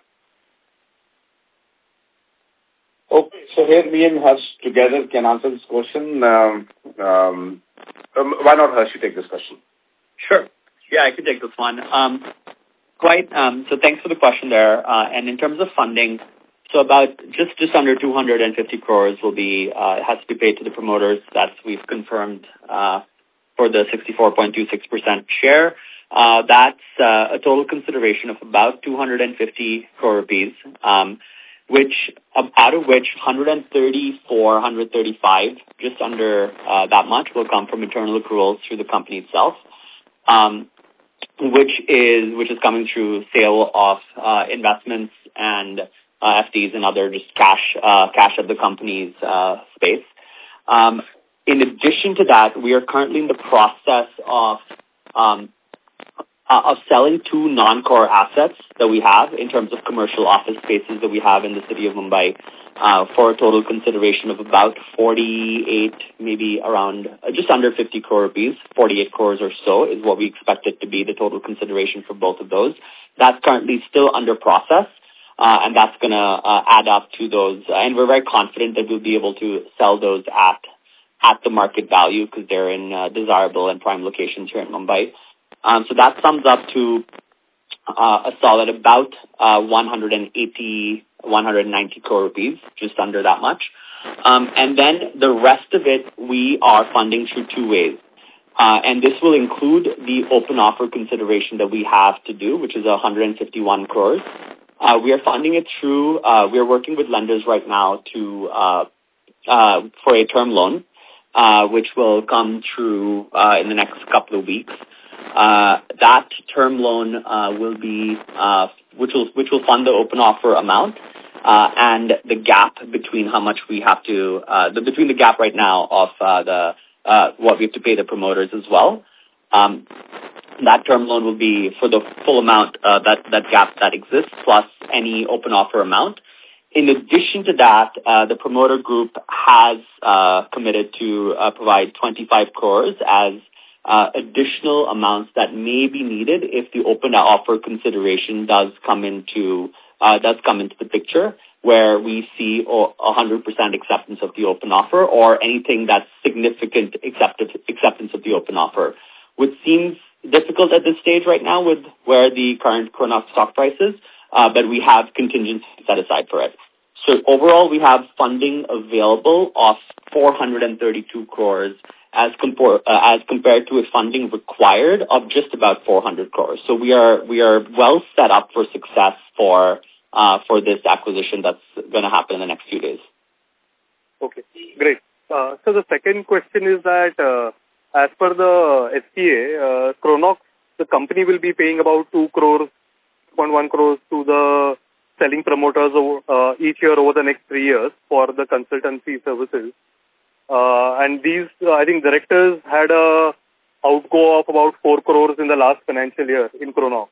Okay, so here me and Harsh together can answer this question. Um, um, um, why not Harsh, you take this question? Sure. Yeah, I can take this one. Um, quite. Um, so thanks for the question there. Uh, and in terms of funding, so about just, just under two hundred fifty crores will be, uh, has to be paid to the promoters. That's we've confirmed, uh, for the sixty-four point two six percent share. Uh, that's, uh, a total consideration of about two hundred fifty crore rupees. Um, which, out of which one hundred thirty-four, one hundred thirty-five, just under uh, that much, will come from internal accruals through the company itself, um, which is which is coming through sale of uh, investments and uh, F Ds and other just cash uh, cash of the company's uh, space. Um, in addition to that, we are currently in the process of um, Uh, of selling two non-core assets that we have in terms of commercial office spaces that we have in the city of Mumbai uh, for a total consideration of about forty-eight, maybe around uh, just under fifty crore rupees, forty-eight crores or so is what we expect it to be, the total consideration for both of those. That's currently still under process, uh, and that's going to uh, add up to those. Uh, and we're very confident that we'll be able to sell those at, at the market value because they're in uh, desirable and prime locations here in Mumbai. Um, so that sums up to uh, a solid about uh, one hundred eighty, one hundred ninety crore rupees, just under that much. Um, and then the rest of it we are funding through two ways. Uh, and this will include the open offer consideration that we have to do, which is one hundred fifty-one crores. Uh, we are funding it through, uh, we are working with lenders right now to uh, uh, for a term loan, uh, which will come through uh, in the next couple of weeks. Uh, that term loan uh, will be, uh, which will which will fund the open offer amount, uh, and the gap between how much we have to, uh, the, between the gap right now of uh, the uh, what we have to pay the promoters as well. Um, that term loan will be for the full amount uh, that that gap that exists plus any open offer amount. In addition to that, uh, the promoter group has uh, committed to uh, provide twenty-five crores as Uh, additional amounts that may be needed if the open offer consideration does come into uh, does come into the picture, where we see one hundred percent acceptance of the open offer or anything that's significant acceptance acceptance of the open offer. What seems difficult at this stage right now with where the current Cronox stock price is, uh, but we have contingency set aside for it. So overall, we have funding available of four hundred thirty-two crores as, compor- uh, as compared to a funding required of just about four hundred crores. So we are we are well set up for success for uh, for this acquisition that's going to happen in the next few days. Okay, great. Uh, so the second question is that uh, as per the S P A, uh, Cronox, the company will be paying about two crores, two point one crores to the selling promoters over, uh, each year over the next three years for the consultancy services. Uh, and these, uh, I think, directors had a outgo of about four crores in the last financial year in Cronox.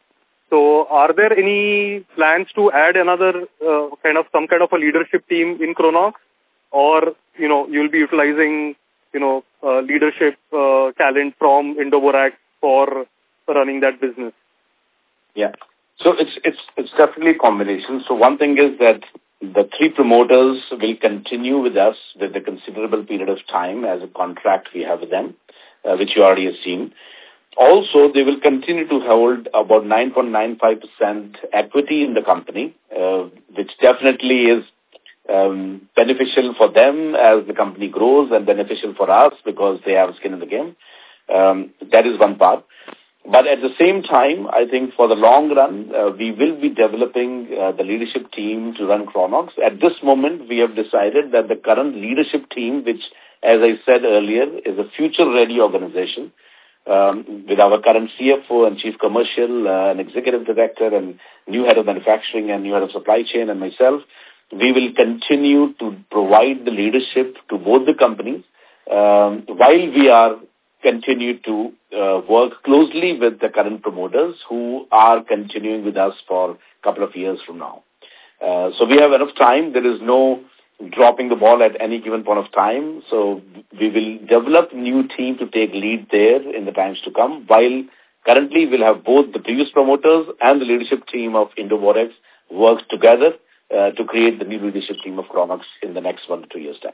So are there any plans to add another uh, kind of some kind of a leadership team in Cronox, or, you know, you'll be utilizing, you know, uh, leadership uh, talent from Indoborax for running that business? Yeah. So it's it's it's definitely a combination. So one thing is that the three promoters will continue with us with a considerable period of time as a contract we have with them, uh, which you already have seen. Also, they will continue to hold about nine point nine five percent equity in the company, uh, which definitely is um, beneficial for them as the company grows and beneficial for us because they have skin in the game. Um, that is one part. But at the same time, I think for the long run, uh, we will be developing uh, the leadership team to run Cronox. At this moment, we have decided that the current leadership team, which, as I said earlier, is a future-ready organization, um, with our current C F O and Chief Commercial uh, and Executive Director and new Head of Manufacturing and new Head of Supply Chain and myself, we will continue to provide the leadership to both the companies um, while we are continue to uh, work closely with the current promoters who are continuing with us for a couple of years from now. Uh, so we have enough time. There is no dropping the ball at any given point of time. So we will develop new team to take lead there in the times to come, while currently we'll have both the previous promoters and the leadership team of Indoborax work together uh, to create the new leadership team of Cronox in the next one to two years'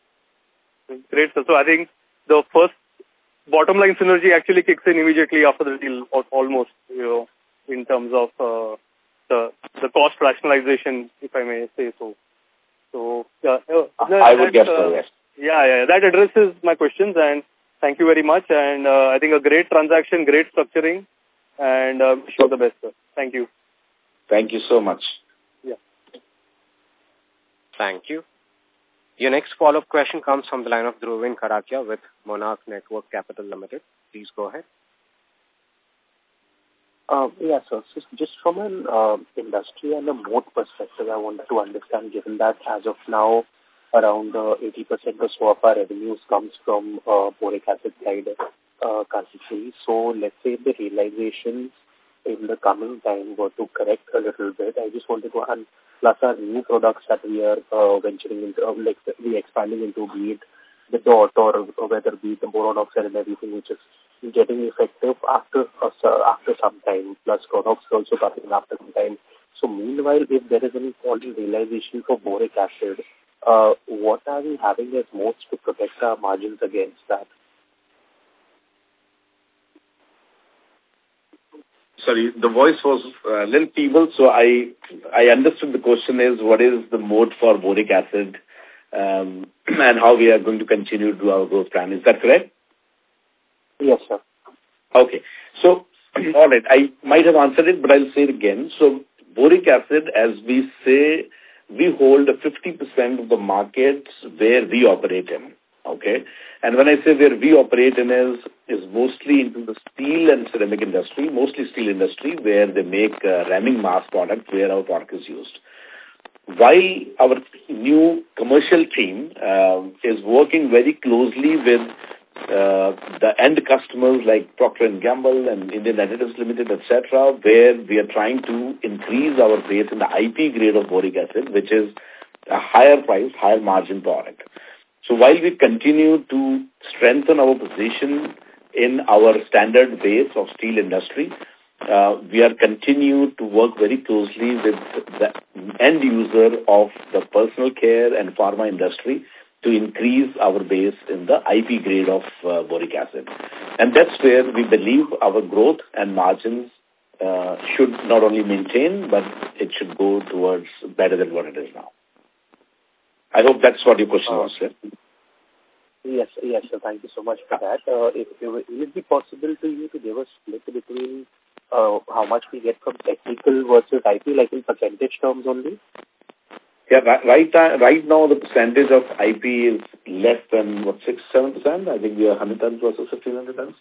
time. Great, sir. So I think the first bottom line synergy actually kicks in immediately after the deal, almost, you know, in terms of uh, the the cost rationalization, if I may say so. So, yeah, uh, that, I would guess uh, so, yes. Yeah, yeah, that addresses my questions, and thank you very much. And uh, I think a great transaction, great structuring, and uh, wish you all the best, sir. Thank you. Thank you so much. Yeah. Thank you. Your next follow-up question comes from the line of Dhruvin Karakia with Monarch Network Capital Limited. Please go ahead. Uh, yeah, sir. So just from an uh, industry and a moat perspective, I wanted to understand, given that as of now, around uh, eighty percent or so of our revenues comes from uh, boric acid side uh, concentrate. So let's say the realizations in the coming time were to correct a little bit. I just wanted to, and plus our new products that we are uh, venturing into, uh, like we expanding into, be it the dot or, or whether be it the boron oxide and everything, which is getting effective after uh, after some time, plus Cronox also coming after some time. So meanwhile, if there is any falling realization for boric acid, uh, what are we having as moats to protect our margins against that? Sorry, the voice was a little feeble, so I I understood the question is what is the moat for boric acid um, and how we are going to continue to do our growth plan. Is that correct? Yes, sir. Okay. So, all right, I might have answered it, but I'll say it again. So, boric acid, as we say, we hold a fifty percent of the markets where we operate in. Okay. And when I say where we operate in is, is mostly into the steel and ceramic industry, mostly steel industry, where they make uh, ramming mass product, where our product is used. While our new commercial team uh, is working very closely with uh, the end customers like Procter and Gamble and Indian Additives Limited, et cetera, where we are trying to increase our base in the I P grade of boric acid, which is a higher price, higher margin product. So while we continue to strengthen our position in our standard base of steel industry, uh, we are continue to work very closely with the end user of the personal care and pharma industry, to increase our base in the I P grade of uh, boric acid. And that's where we believe our growth and margins uh, should not only maintain, but it should go towards better than what it is now. I hope that's what your question was, sir. Yes, yes, sir. Thank you so much for that. Uh, if, if, will it be possible to you to give a split between uh, how much we get from technical versus I P, like in percentage terms only? Yeah, right, right, right now the percentage of I P is less than, what, six, seven percent? I think we are one hundred tons versus fifteen hundred tons.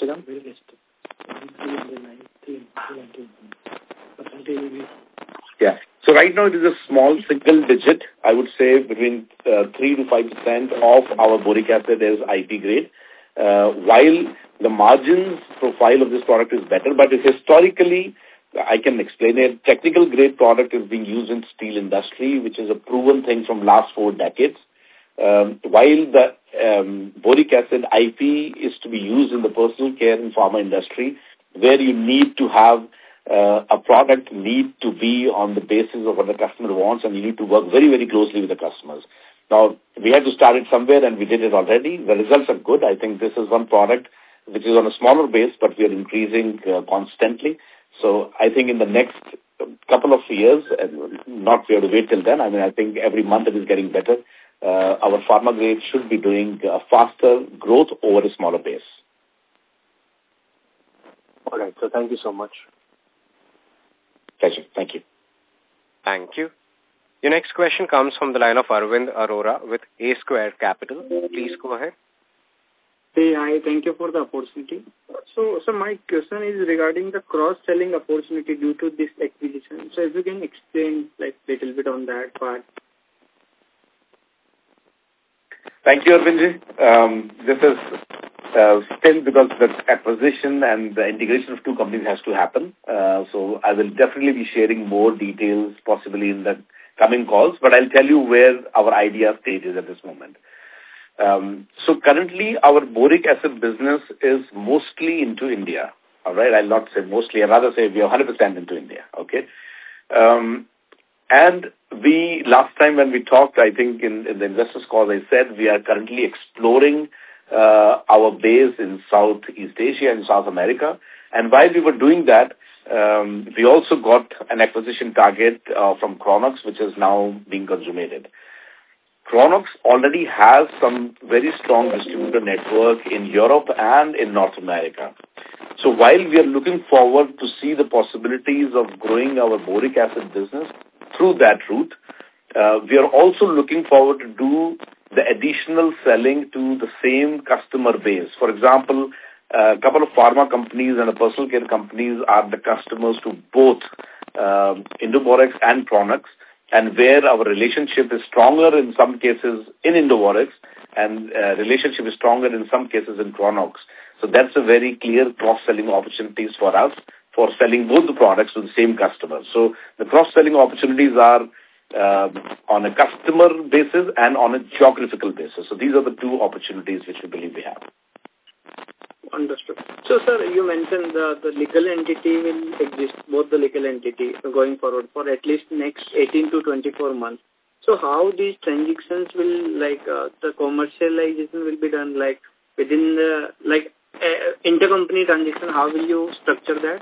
Yeah. So right now it is a small single digit, I would say between uh, three to five percent of our boric acid is I P grade, uh, while the margins profile of this product is better, but historically, I can explain it. Technical grade product is being used in steel industry, which is a proven thing from last four decades. Um, while the um, boric acid I P is to be used in the personal care and pharma industry, where you need to have uh, a product need to be on the basis of what the customer wants, and you need to work very, very closely with the customers. Now, we had to start it somewhere, and we did it already. The results are good. I think this is one product which is on a smaller base, but we are increasing uh, constantly. So I think in the next couple of years, not we have to wait till then, I mean, I think every month it is getting better. Uh, our pharma grade should be doing uh, faster growth over a smaller base. All right. So thank you so much. Pleasure. Thank you. Thank you. Your next question comes from the line of Arvind Arora with A Square Capital. Please go ahead. Hey, hi. Thank you for the opportunity. So, so my question is regarding the cross-selling opportunity due to this acquisition. So if you can explain like little bit on that part. Thank you, Arvind. Um, this is uh, still because the acquisition and the integration of two companies has to happen. Uh, so I will definitely be sharing more details possibly in the coming calls, but I'll tell you where our idea stage is at this moment. Um, so currently our boric acid business is mostly into India. All right. I'll not say mostly. I'd rather say we are one hundred percent into India. Okay. Um, and we, last time when we talked, I think in, in the investors call, I said we are currently exploring uh, our base in Southeast Asia and South America. And while we were doing that, um, we also got an acquisition target uh, from Cronox, which is now being consummated. Cronox already has some very strong distributor network in Europe and in North America. So while we are looking forward to see the possibilities of growing our boric acid business through that route, uh, we are also looking forward to do the additional selling to the same customer base. For example, a couple of pharma companies and a personal care companies are the customers to both uh, Indoborex and Cronox, and where our relationship is stronger in some cases in Indoborex and uh, relationship is stronger in some cases in Cronox. So that's a very clear cross-selling opportunities for us for selling both the products to the same customer. So the cross-selling opportunities are uh, on a customer basis and on a geographical basis. So these are the two opportunities which we believe we have. Understood. So, sir, you mentioned the, the legal entity will exist, both the legal entity going forward for at least next eighteen to twenty-four months. So, how these transactions will, like, uh, the commercialization will be done, like, within the, like, uh, intercompany transaction, how will you structure that?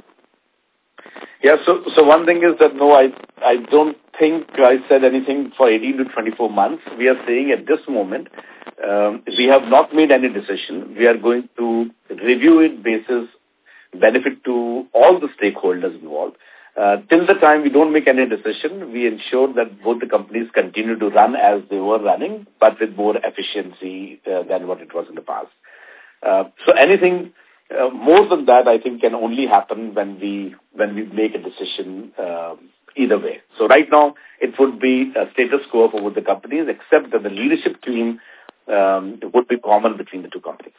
Yeah, so so one thing is that, no, I, I don't think I said anything for eighteen to twenty-four months. We are saying at this moment, Um, we have not made any decision. We are going to review it basis benefit to all the stakeholders involved. Uh, till the time we don't make any decision, we ensure that both the companies continue to run as they were running, but with more efficiency uh, than what it was in the past. Uh, so anything uh, more than that, I think, can only happen when we when we make a decision uh, either way. So right now, it would be a status quo for both the companies, except that the leadership team Um, it would be common between the two companies.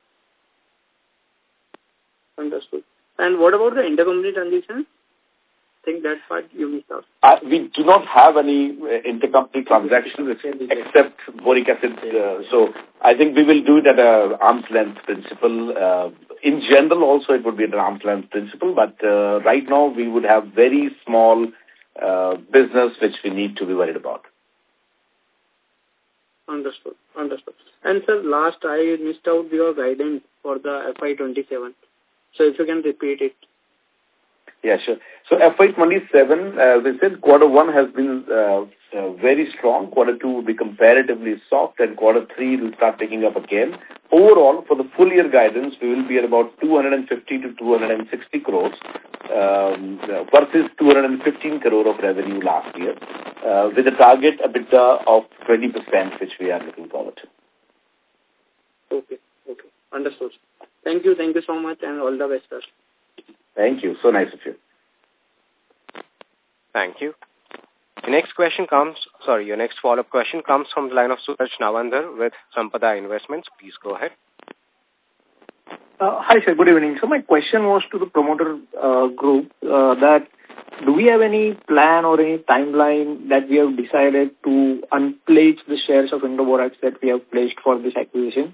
Understood. And what about the intercompany transaction? I think that part you missed out. Uh, we do not have any uh, intercompany transactions except boric acid. Uh, so I think we will do it at an arm's length principle. Uh, in general, also it would be at an arm's length principle, but uh, right now we would have very small uh, business which we need to be worried about. Understood. Understood. And sir, last I missed out your guidance for the F Y twenty-seven. So if you can repeat it. Yeah, sure. So F Y twenty-seven, uh, we said quarter one has been uh, uh, very strong. Quarter two will be comparatively soft, and quarter three will start picking up again. Overall, for the full year guidance, we will be at about two hundred fifty to two hundred sixty crores um, versus two hundred fifteen crore of revenue last year, uh, with a target EBITDA of twenty percent, which we are looking forward to. Okay. Okay. Understood. Thank you. Thank you so much, and all the best, sir. Thank you. So nice of you. Thank you. The next question comes, sorry, your next follow-up question comes from the line of Suraj Nawandar with Sampada Investments. Please go ahead. Uh, hi, sir. Good evening. So my question was to the promoter uh, group uh, that do we have any plan or any timeline that we have decided to unpledge the shares of Indo-Borax that we have pledged for this acquisition?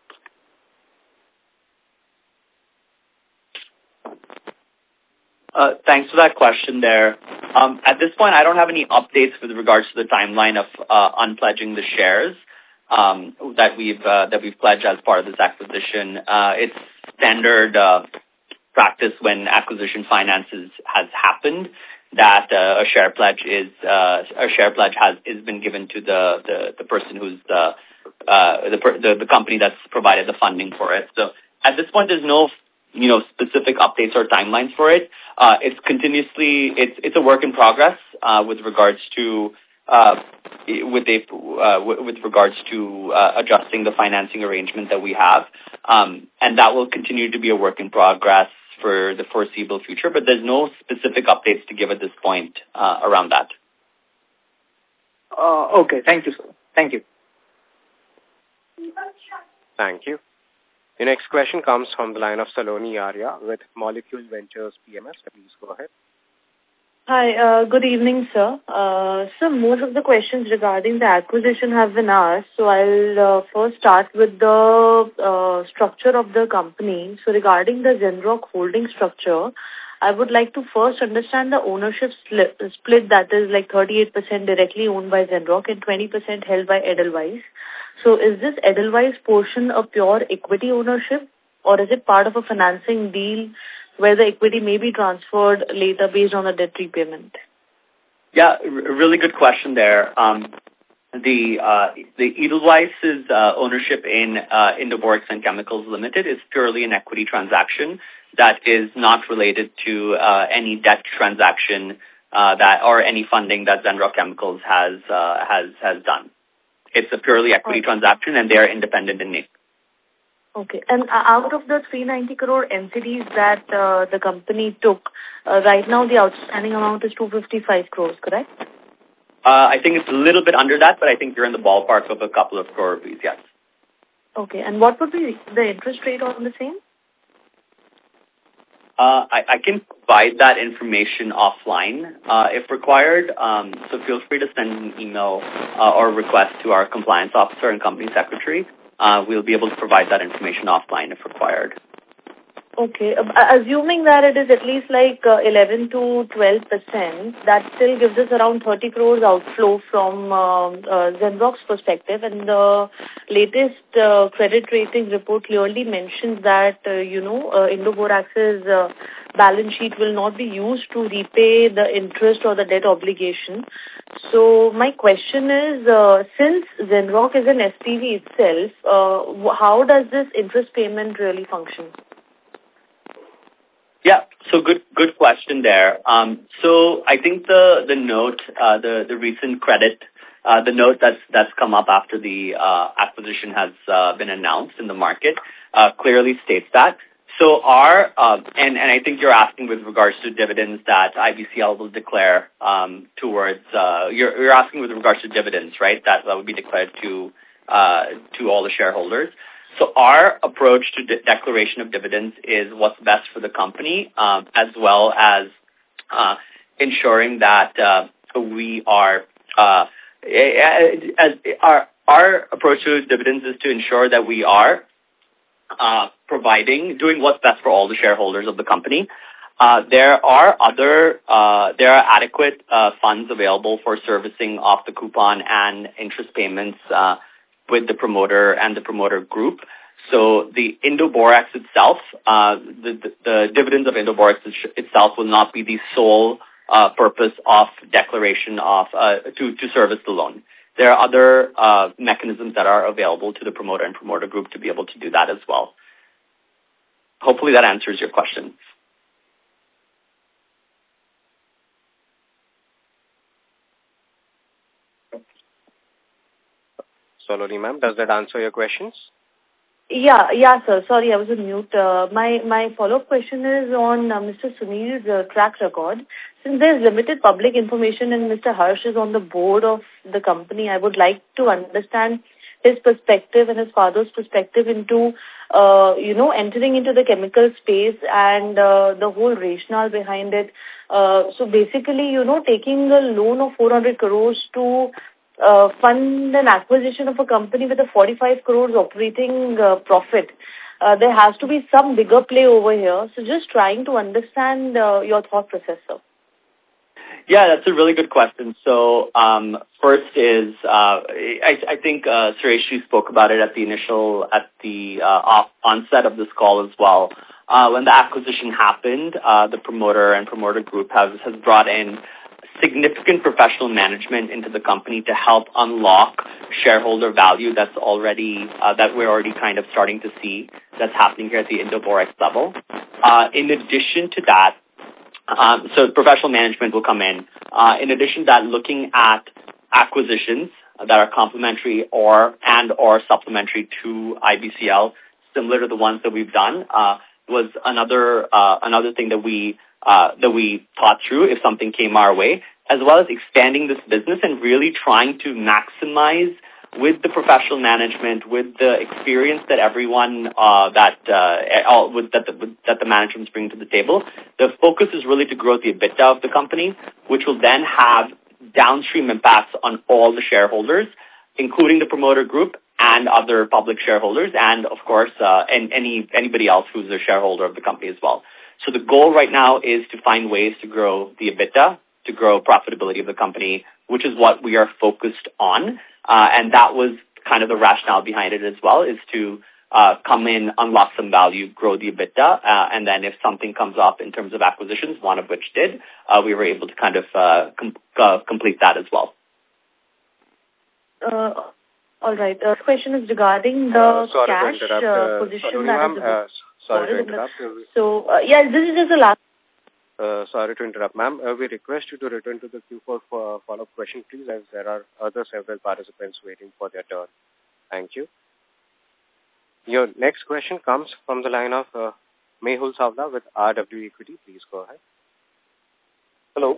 Uh, thanks for that question there. Um, at this point, I don't have any updates with regards to the timeline of uh, unpledging the shares um, that we've uh, that we've pledged as part of this acquisition. Uh, it's standard uh, practice when acquisition finances has happened that uh, a share pledge is uh, a share pledge has is been given to the the, the person who's the, uh, the the the company that's provided the funding for it. So at this point, there's no you know, specific updates or timelines for it. Uh, it's continuously, it's it's a work in progress uh, with regards to uh, with a uh, w- with regards to uh, adjusting the financing arrangement that we have, um, and that will continue to be a work in progress for the foreseeable future. But there's no specific updates to give at this point uh, around that. Uh, okay, thank you, sir. Thank you. Thank you. The next question comes from the line of Saloni Arya with Molecule Ventures P M S. Please go ahead. Hi, uh, good evening, sir. Uh, so most of the questions regarding the acquisition have been asked. So I'll uh, first start with the uh, structure of the company. So regarding the Zenrock holding structure, I would like to first understand the ownership split that is like thirty-eight percent directly owned by Zenrock and twenty percent held by Edelweiss. So is this Edelweiss portion a pure equity ownership, or is it part of a financing deal where the equity may be transferred later based on the debt repayment? Yeah, r- really good question there. Um, the uh, the Edelweiss's uh, ownership in uh, Indo-Borax and Chemicals Limited is purely an equity transaction that is not related to uh, any debt transaction uh, that or any funding that Zenrock Chemicals has uh, has has done. It's a purely equity okay. transaction, and they are independent in nature. Okay. And out of the three hundred ninety crore N C Ds that uh, the company took, uh, right now the outstanding amount is two hundred fifty-five crores, correct? Uh, I think it's a little bit under that, but I think you're in the ballpark of a couple of crore rupees, yes. Okay. And what would be the interest rate on the same? Uh, I, I can provide that information offline uh, if required. Um, so feel free to send an email uh, or request to our compliance officer and company secretary. Uh, we'll be able to provide that information offline if required. Okay. Uh, assuming that it is at least like uh, eleven to twelve percent, that still gives us around thirty crores outflow from uh, uh, Zenrock's perspective. And the latest uh, credit rating report clearly mentions that, uh, you know, uh, Indo-Borax's uh, balance sheet will not be used to repay the interest or the debt obligation. So my question is, uh, since Zenrock is an S P V itself, uh, how does this interest payment really function? Yeah, so good good question there. Um, so I think the the note, uh, the the recent credit, uh, the note that's that's come up after the uh, acquisition has uh, been announced in the market, uh, clearly states that. So our uh, and and I think you're asking with regards to dividends that I B C L will declare um, towards. Uh, you're you're asking with regards to dividends, right? That that would be declared to uh, to all the shareholders. So our approach to de- declaration of dividends is what's best for the company, um, as well as uh, ensuring that uh, we are, uh, as our our approach to dividends is to ensure that we are uh, providing, doing what's best for all the shareholders of the company. Uh, there are other, uh, there are adequate uh, funds available for servicing off the coupon and interest payments uh, with the promoter and the promoter group. So the Indo-Borax itself, uh, the, the, the dividends of Indo-Borax itself will not be the sole uh, purpose of declaration of uh, to, to service the loan. There are other uh, mechanisms that are available to the promoter and promoter group to be able to do that as well. Hopefully that answers your question. Saloni ma'am, does that answer your questions? Yeah, yeah, sir. Sorry, I was on mute. Uh, my my follow-up question is on uh, Mister Sunil's uh, track record. Since there's limited public information and Mister Harsh is on the board of the company, I would like to understand his perspective and his father's perspective into, uh, you know, entering into the chemical space and uh, the whole rationale behind it. Uh, so basically, you know, taking a loan of four hundred crores to Uh, fund an acquisition of a company with a forty-five crores operating uh, profit. Uh, there has to be some bigger play over here. So just trying to understand uh, your thought process, sir. Yeah, that's a really good question. So um, first is, uh, I, I think uh, Suresh, you spoke about it at the initial, at the uh, off, onset of this call as well. Uh, when the acquisition happened, uh, the promoter and promoter group has, has brought in significant professional management into the company to help unlock shareholder value that's already, uh, that we're already kind of starting to see that's happening here at the Indo-Borax level. Uh, in addition to that, um, so professional management will come in. Uh, in addition to that, looking at acquisitions that are complementary or and or supplementary to I B C L, similar to the ones that we've done, uh, was another uh, another thing that we Uh, that we thought through if something came our way, as well as expanding this business and really trying to maximize with the professional management, with the experience that everyone uh, that uh, all, with, that, the, with, that the management is bringing to the table. The focus is really to grow the EBITDA of the company, which will then have downstream impacts on all the shareholders, including the promoter group and other public shareholders, and of course, uh, and any anybody else who's a shareholder of the company as well. So the goal right now is to find ways to grow the EBITDA, to grow profitability of the company, which is what we are focused on. Uh, and that was kind of the rationale behind it as well, is to uh, come in, unlock some value, grow the EBITDA, uh, and then if something comes up in terms of acquisitions, one of which did, uh, we were able to kind of uh, com uh, complete that as well. Uh, all right. The uh, question is regarding the uh, cash uh, uh, position Saloni, that is... Uh, sorry to interrupt. So, uh, yeah, this is just the last... Uh, sorry to interrupt, ma'am. Uh, we request you to return to the queue for, for follow-up question, please, as there are other several participants waiting for their turn. Thank you. Your next question comes from the line of uh, Mehul Savla with R W Equity. Please go ahead. Hello.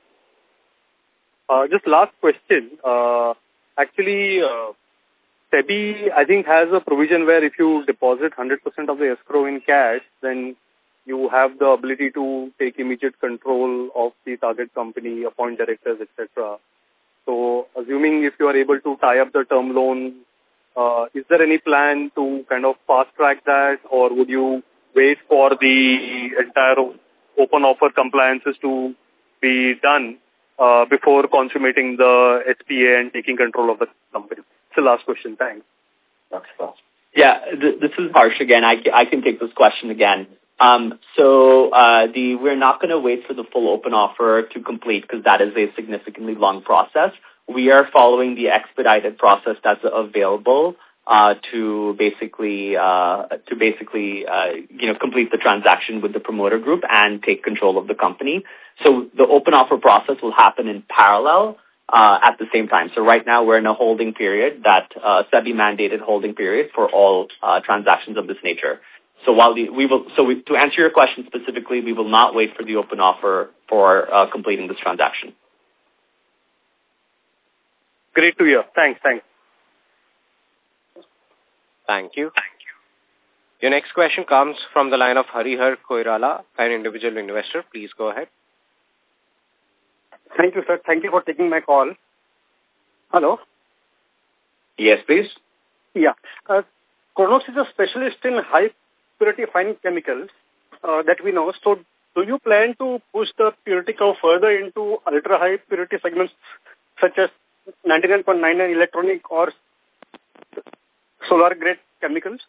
Uh, just last question. Uh, actually, uh, SEBI, I think, has a provision where if you deposit one hundred percent of the escrow in cash, then you have the ability to take immediate control of the target company, appoint directors, et cetera. So, assuming if you are able to tie up the term loan, uh, is there any plan to kind of fast-track that, or would you wait for the entire open offer compliances to be done uh, before consummating the S P A and taking control of the company? It's the last question. Thanks. Yeah, th this is Harsh again. I, I can take this question again. Um, so uh, the we're not going to wait for the full open offer to complete because that is a significantly long process. We are following the expedited process that's available uh, to basically uh, to basically uh, you know complete the transaction with the promoter group and take control of the company. So the open offer process will happen in parallel. Uh, at the same time. So right now we're in a holding period, that uh, SEBI mandated holding period for all uh, transactions of this nature. So while the, we will, so we, to answer your question specifically, we will not wait for the open offer for uh, completing this transaction. Great to hear. Thanks. Thanks. Thank you. Thank you. Your next question comes from the line of Harihar Koirala, an individual investor. Please go ahead. Thank you, sir. Thank you for taking my call. Hello? Yes, please. Yeah. Uh, Cronox is a specialist in high-purity fine chemicals uh, that we know. So do you plan to push the purity curve further into ultra-high purity segments such as ninety-nine point nine nine electronic or solar-grade chemicals?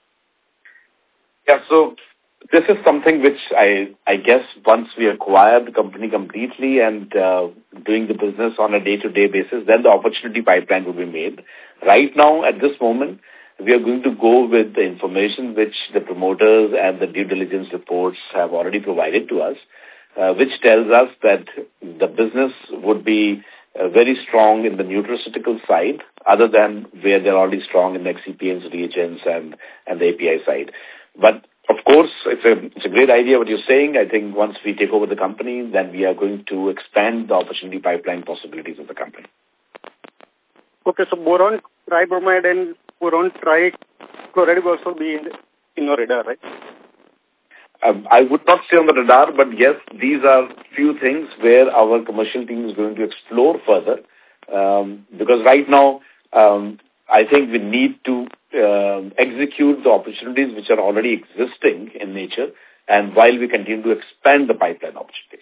Yeah, so this is something which I I guess once we acquire the company completely and uh, doing the business on a day-to-day basis, then the opportunity pipeline will be made. Right now, at this moment, we are going to go with the information which the promoters and the due diligence reports have already provided to us, uh, which tells us that the business would be uh, very strong in the nutraceutical side, other than where they're already strong in excipients, reagents, and, and the A P I side. But of course, it's a, it's a great idea what you're saying. I think once we take over the company, then we are going to expand the opportunity pipeline possibilities of the company. Okay, so boron tribromide and boron trichloride will also be in, in your radar, right? Um, I would not say on the radar, but yes, these are few things where our commercial team is going to explore further. Um, because right now, um, I think we need to uh, execute the opportunities which are already existing in nature, and while we continue to expand the pipeline opportunities.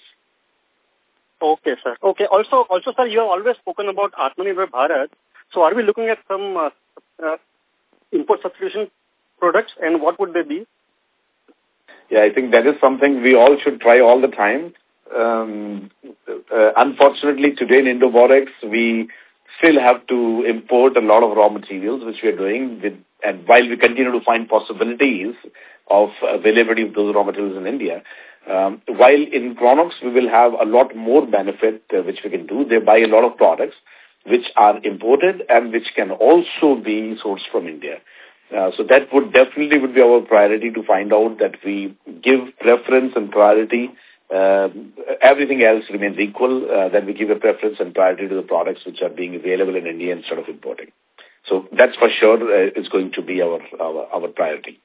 Okay, sir. Okay. Also, also, sir, you have always spoken about Atmanirbhar Bharat. So, are we looking at some uh, uh, import substitution products, and what would they be? Yeah, I think that is something we all should try all the time. Um, uh, unfortunately, today in Indo-Borex, we still have to import a lot of raw materials, which we are doing, with, and while we continue to find possibilities of availability of those raw materials in India, um, while in Cronox, we will have a lot more benefit uh, which we can do. They buy a lot of products which are imported and which can also be sourced from India. Uh, so that would definitely would be our priority, to find out that we give preference and priority. Uh, everything else remains equal, uh, then we give a preference and priority to the products which are being available in India instead of importing. So that's for sure uh, is going to be our, our, our priority.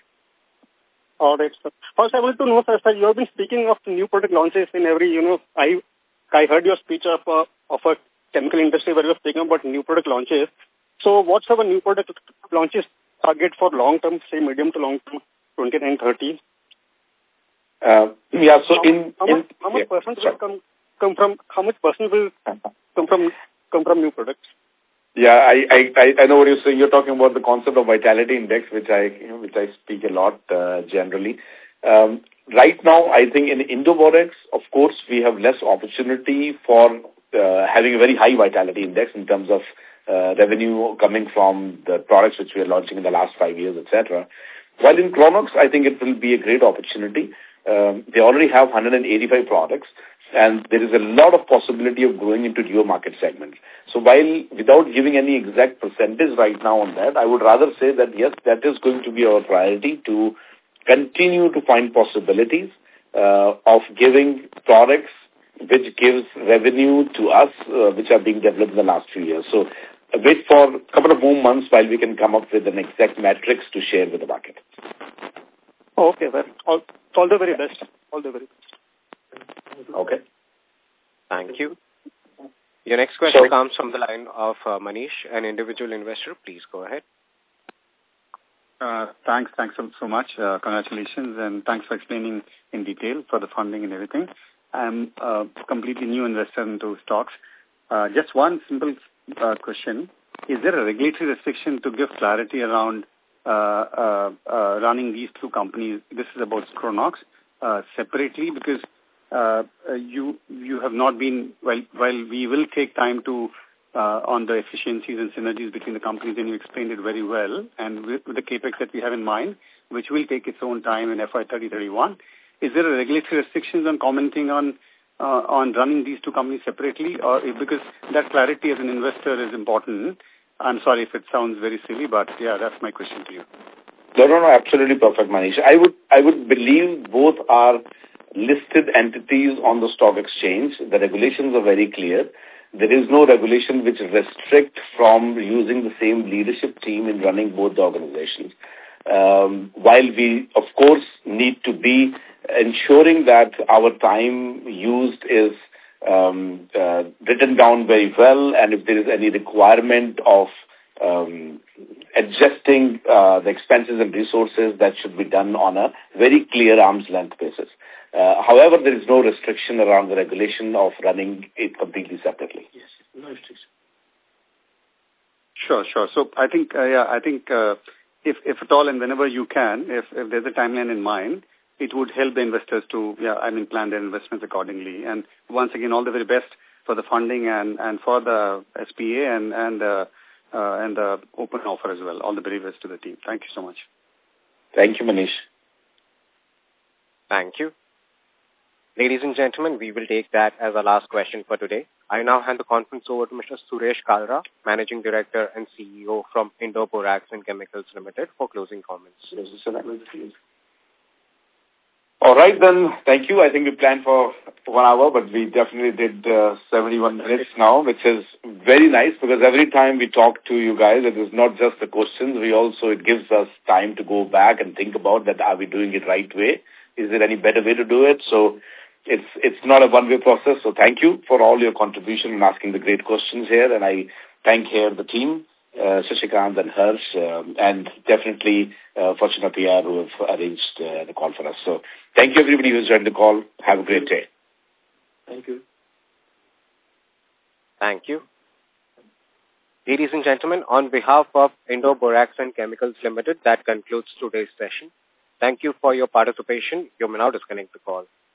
All right, sir. First, I want to know, sir, sir, you have been speaking of new product launches in every, you know, I I heard your speech of, uh, of a chemical industry where you were speaking about new product launches. So what's our new product launches target for long term, say medium to long term, twenty-nine thirty? Uh, yeah, so how, in... How in, much, how much yeah, percent will come, come from, how much percent will come from, come from new products? Yeah, I, I, I know what you're saying. You're talking about the concept of vitality index, which I, you know, which I speak a lot uh, generally. Um, right now, I think in Indo-Borex, of course, we have less opportunity for uh, having a very high vitality index in terms of uh, revenue coming from the products which we are launching in the last five years, et cetera. While in Cronox, I think it will be a great opportunity. Um, they already have one hundred eighty-five products, and there is a lot of possibility of growing into new market segments. So while, without giving any exact percentage right now on that, I would rather say that, yes, that is going to be our priority, to continue to find possibilities uh, of giving products which gives revenue to us, uh, which are being developed in the last few years. So uh, wait for a couple of more months while we can come up with an exact metrics to share with the market. Okay, well, all, all the very best. All the very best. Okay. Thank you. Your next question So, comes from the line of uh, Manish, an individual investor. Please go ahead. Uh, thanks, thanks so, so much. Uh, congratulations, and thanks for explaining in detail for the funding and everything. I'm a completely new investor into stocks. Uh, just one simple uh, question. Is there a regulatory restriction to give clarity around uh, uh, uh, running these two companies? This is about Cronox uh, separately, because uh, you you have not been, well, while we will take time to uh, on the efficiencies and synergies between the companies, and you explained it very well, and with, with the capex that we have in mind, which will take its own time in F Y thirty thirty-one, is there a regulatory restrictions on commenting on uh, on running these two companies separately, or because that clarity as an investor is important? I'm sorry if it sounds very silly, but yeah, that's my question to you. No, no, no, absolutely perfect, Manish. I would, I would believe both are listed entities on the stock exchange. The regulations are very clear. There is no regulation which restricts from using the same leadership team in running both the organizations. Um, while we, of course, need to be ensuring that our time used is um, uh, written down very well, and if there is any requirement of um, adjusting uh, the expenses and resources, that should be done on a very clear arm's length basis. Uh, however, there is no restriction around the regulation of running it completely separately. Yes, no restriction. Sure, sure. So I think, uh, yeah, I think uh, if, if at all and whenever you can, if, if there's a timeline in mind, it would help the investors to, yeah, I mean, plan their investments accordingly. And once again, all the very best for the funding and, and for the S P A and, and, uh, uh, and the open offer as well. All the very best to the team. Thank you so much. Thank you, Manish. Thank you. Ladies and gentlemen, we will take that as our last question for today. I now hand the conference over to Mister Suresh Kalra, Managing Director and C E O from Indo Borax and Chemicals Limited, for closing comments. All right, then. Thank you. I think we planned for one hour, but we definitely did uh, seventy-one minutes now, which is very nice because every time we talk to you guys, it is not just the questions. We also, it gives us time to go back and think about that. Are we doing it right way? Is there any better way to do it? So it's it's not a one-way process. So thank you for all your contribution and asking the great questions here. And I thank here the team, uh, Shashikant and Harsh, um, and definitely uh, Fortuna P R who have arranged uh, the call for us. So thank you everybody who's joined the call. Have a great day. Thank you. Thank you. Ladies and gentlemen, on behalf of Indo Borax and Chemicals Limited, that concludes today's session. Thank you for your participation. You may now disconnect the call.